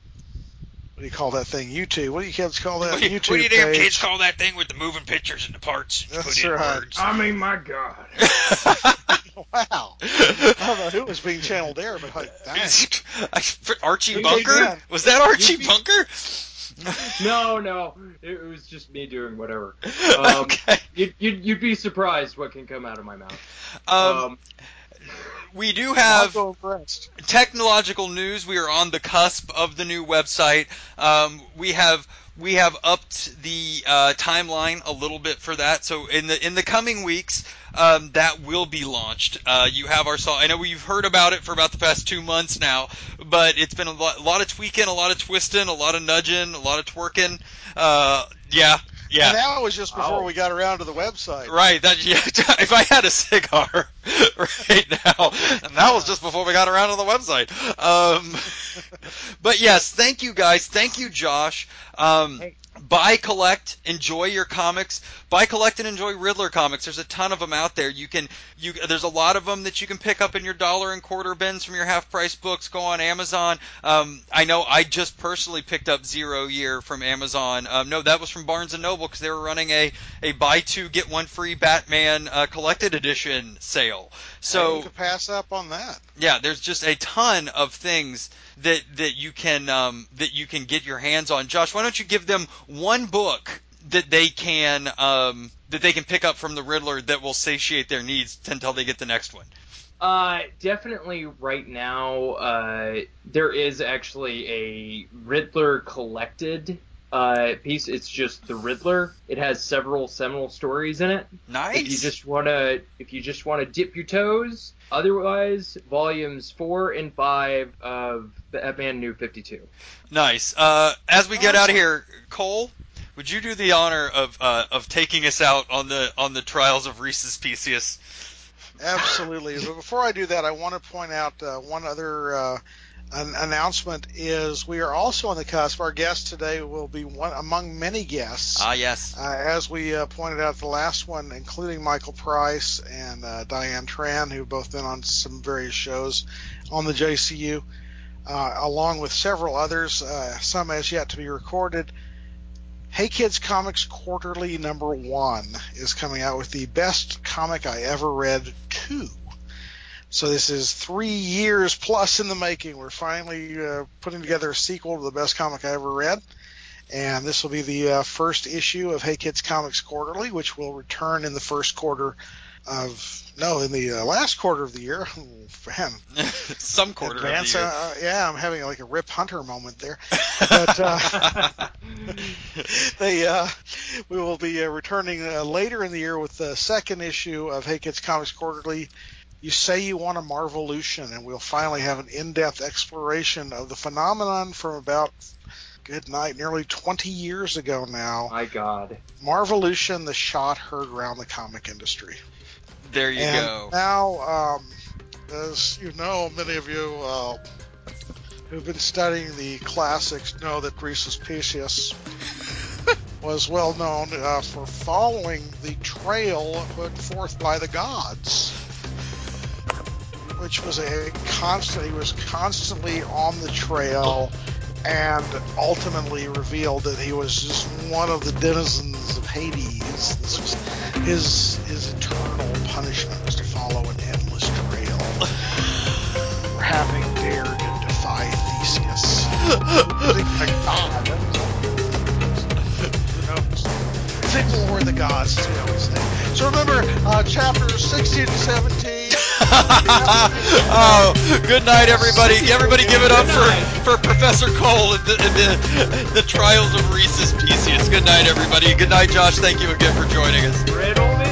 [SPEAKER 2] what do you call that thing? YouTube. What do you kids call that?
[SPEAKER 1] What do you,
[SPEAKER 2] YouTube
[SPEAKER 1] what do you damn
[SPEAKER 2] page.
[SPEAKER 1] kids call that thing with the moving pictures and the parts? You
[SPEAKER 2] That's
[SPEAKER 1] put in
[SPEAKER 2] right.
[SPEAKER 1] words.
[SPEAKER 3] I mean, my God.
[SPEAKER 2] Wow. I don't know who was being channeled there, but like, dang.
[SPEAKER 1] Archie
[SPEAKER 2] Okay,
[SPEAKER 1] Bunker?
[SPEAKER 2] Dan.
[SPEAKER 1] Was that Archie
[SPEAKER 3] You-
[SPEAKER 1] Bunker?
[SPEAKER 3] No, no, it was just me doing whatever. Um,
[SPEAKER 1] Okay.
[SPEAKER 3] you'd, you'd, you'd be surprised what can come out of my mouth.
[SPEAKER 1] Um,
[SPEAKER 3] Um,
[SPEAKER 1] we do
[SPEAKER 2] I'm
[SPEAKER 1] have
[SPEAKER 2] so impressed.
[SPEAKER 1] technological news. We are on the cusp of the new website. Um, we have we have upped the uh, timeline a little bit for that. So in the in the coming weeks, um, that will be launched. Uh, you have our saw. I know you've heard about it for about the past two months now, but it's been a lot, a lot of tweaking, a lot of twisting, a lot of nudging, a lot of twerking. Uh, yeah. Yeah.
[SPEAKER 2] And that was just before
[SPEAKER 3] Wow.
[SPEAKER 2] we got around to the website.
[SPEAKER 1] Right. That yeah. If I had a cigar right now, and that was just before we got around to the website. Um, but yes, thank you guys. Thank you, Josh. Um,
[SPEAKER 3] Hey.
[SPEAKER 1] Buy, collect, enjoy your comics. Buy, collect, and enjoy Riddler comics. There's a ton of them out there. You can, you, there's a lot of them that you can pick up in your dollar and quarter bins from your half price books. Go on Amazon. Um, I know I just personally picked up Zero Year from Amazon. Um, no, that was from Barnes and Noble because they were running a, a buy two get one free Batman uh, collected edition sale. So
[SPEAKER 2] You could pass up on that.
[SPEAKER 1] yeah, there's just a ton of things that that you can um, that you can get your hands on. Josh, why don't you give them one book that they can um, that they can pick up from the Riddler that will satiate their needs until they get the next one?
[SPEAKER 3] Uh, definitely right now, uh, there is actually a Riddler collected uh, piece. It's just the Riddler. It has several seminal stories in it.
[SPEAKER 1] Nice.
[SPEAKER 3] If you just wanna, if you just wanna dip your toes. Otherwise, volumes four and five of Batman New fifty-two.
[SPEAKER 1] Nice. Uh, as we get
[SPEAKER 2] Awesome.
[SPEAKER 1] out of here, Cole, would you do the honor of uh, of taking us out on the on the trials of Rhesus Specius?
[SPEAKER 2] Absolutely. But before I do that, I want to point out uh, one other uh, an announcement is we are also on the cusp. Our guest today will be one among many guests.
[SPEAKER 1] Ah, yes.
[SPEAKER 2] Uh, as we uh, pointed out, the last one, including Michael Price and uh, Diane Tran, who've both been on some various shows on the J C U, uh, along with several others, uh, some as yet to be recorded. Hey Kids Comics Quarterly number one is coming out with the best comic I ever read two. So this is three years plus in the making. We're finally uh, putting together a sequel to the best comic I ever read. And this will be the uh, first issue of Hey Kids Comics Quarterly, which will return in the first quarter of no, in the uh, last quarter of the year, oh, man,
[SPEAKER 1] some quarter
[SPEAKER 2] advance,
[SPEAKER 1] of the year.
[SPEAKER 2] Uh, yeah, I'm having like a Rip Hunter moment there. But uh, they, uh, we will be uh, returning uh, later in the year with the second issue of Hey Kids Comics Quarterly. You say you want a Marvolution, and we'll finally have an in-depth exploration of the phenomenon from about, good night, nearly twenty years ago now.
[SPEAKER 3] My God.
[SPEAKER 2] Marvolution, the shot heard around the comic industry.
[SPEAKER 1] There you
[SPEAKER 2] and
[SPEAKER 1] go.
[SPEAKER 2] Now, um, as you know, many of you uh, who've been studying the classics know that Rhesus Pisius was well known uh, for following the trail put forth by the gods, which was a constant. He was constantly on the trail, and ultimately revealed that he was just one of the denizens of Hades. This was his his eternal punishment, was to follow an endless trail for having dared to defy Theseus. Like God, that was all. Who knows? Think more of the gods, as we always say. So remember, uh, chapters sixteen and seventeen.
[SPEAKER 1] Oh, good night, everybody. Everybody give it up for, for Professor Cole and the, and the, the trials of Rhesus Pisius. Good night, everybody. Good night, Josh. Thank you again for joining us.
[SPEAKER 3] Riddle me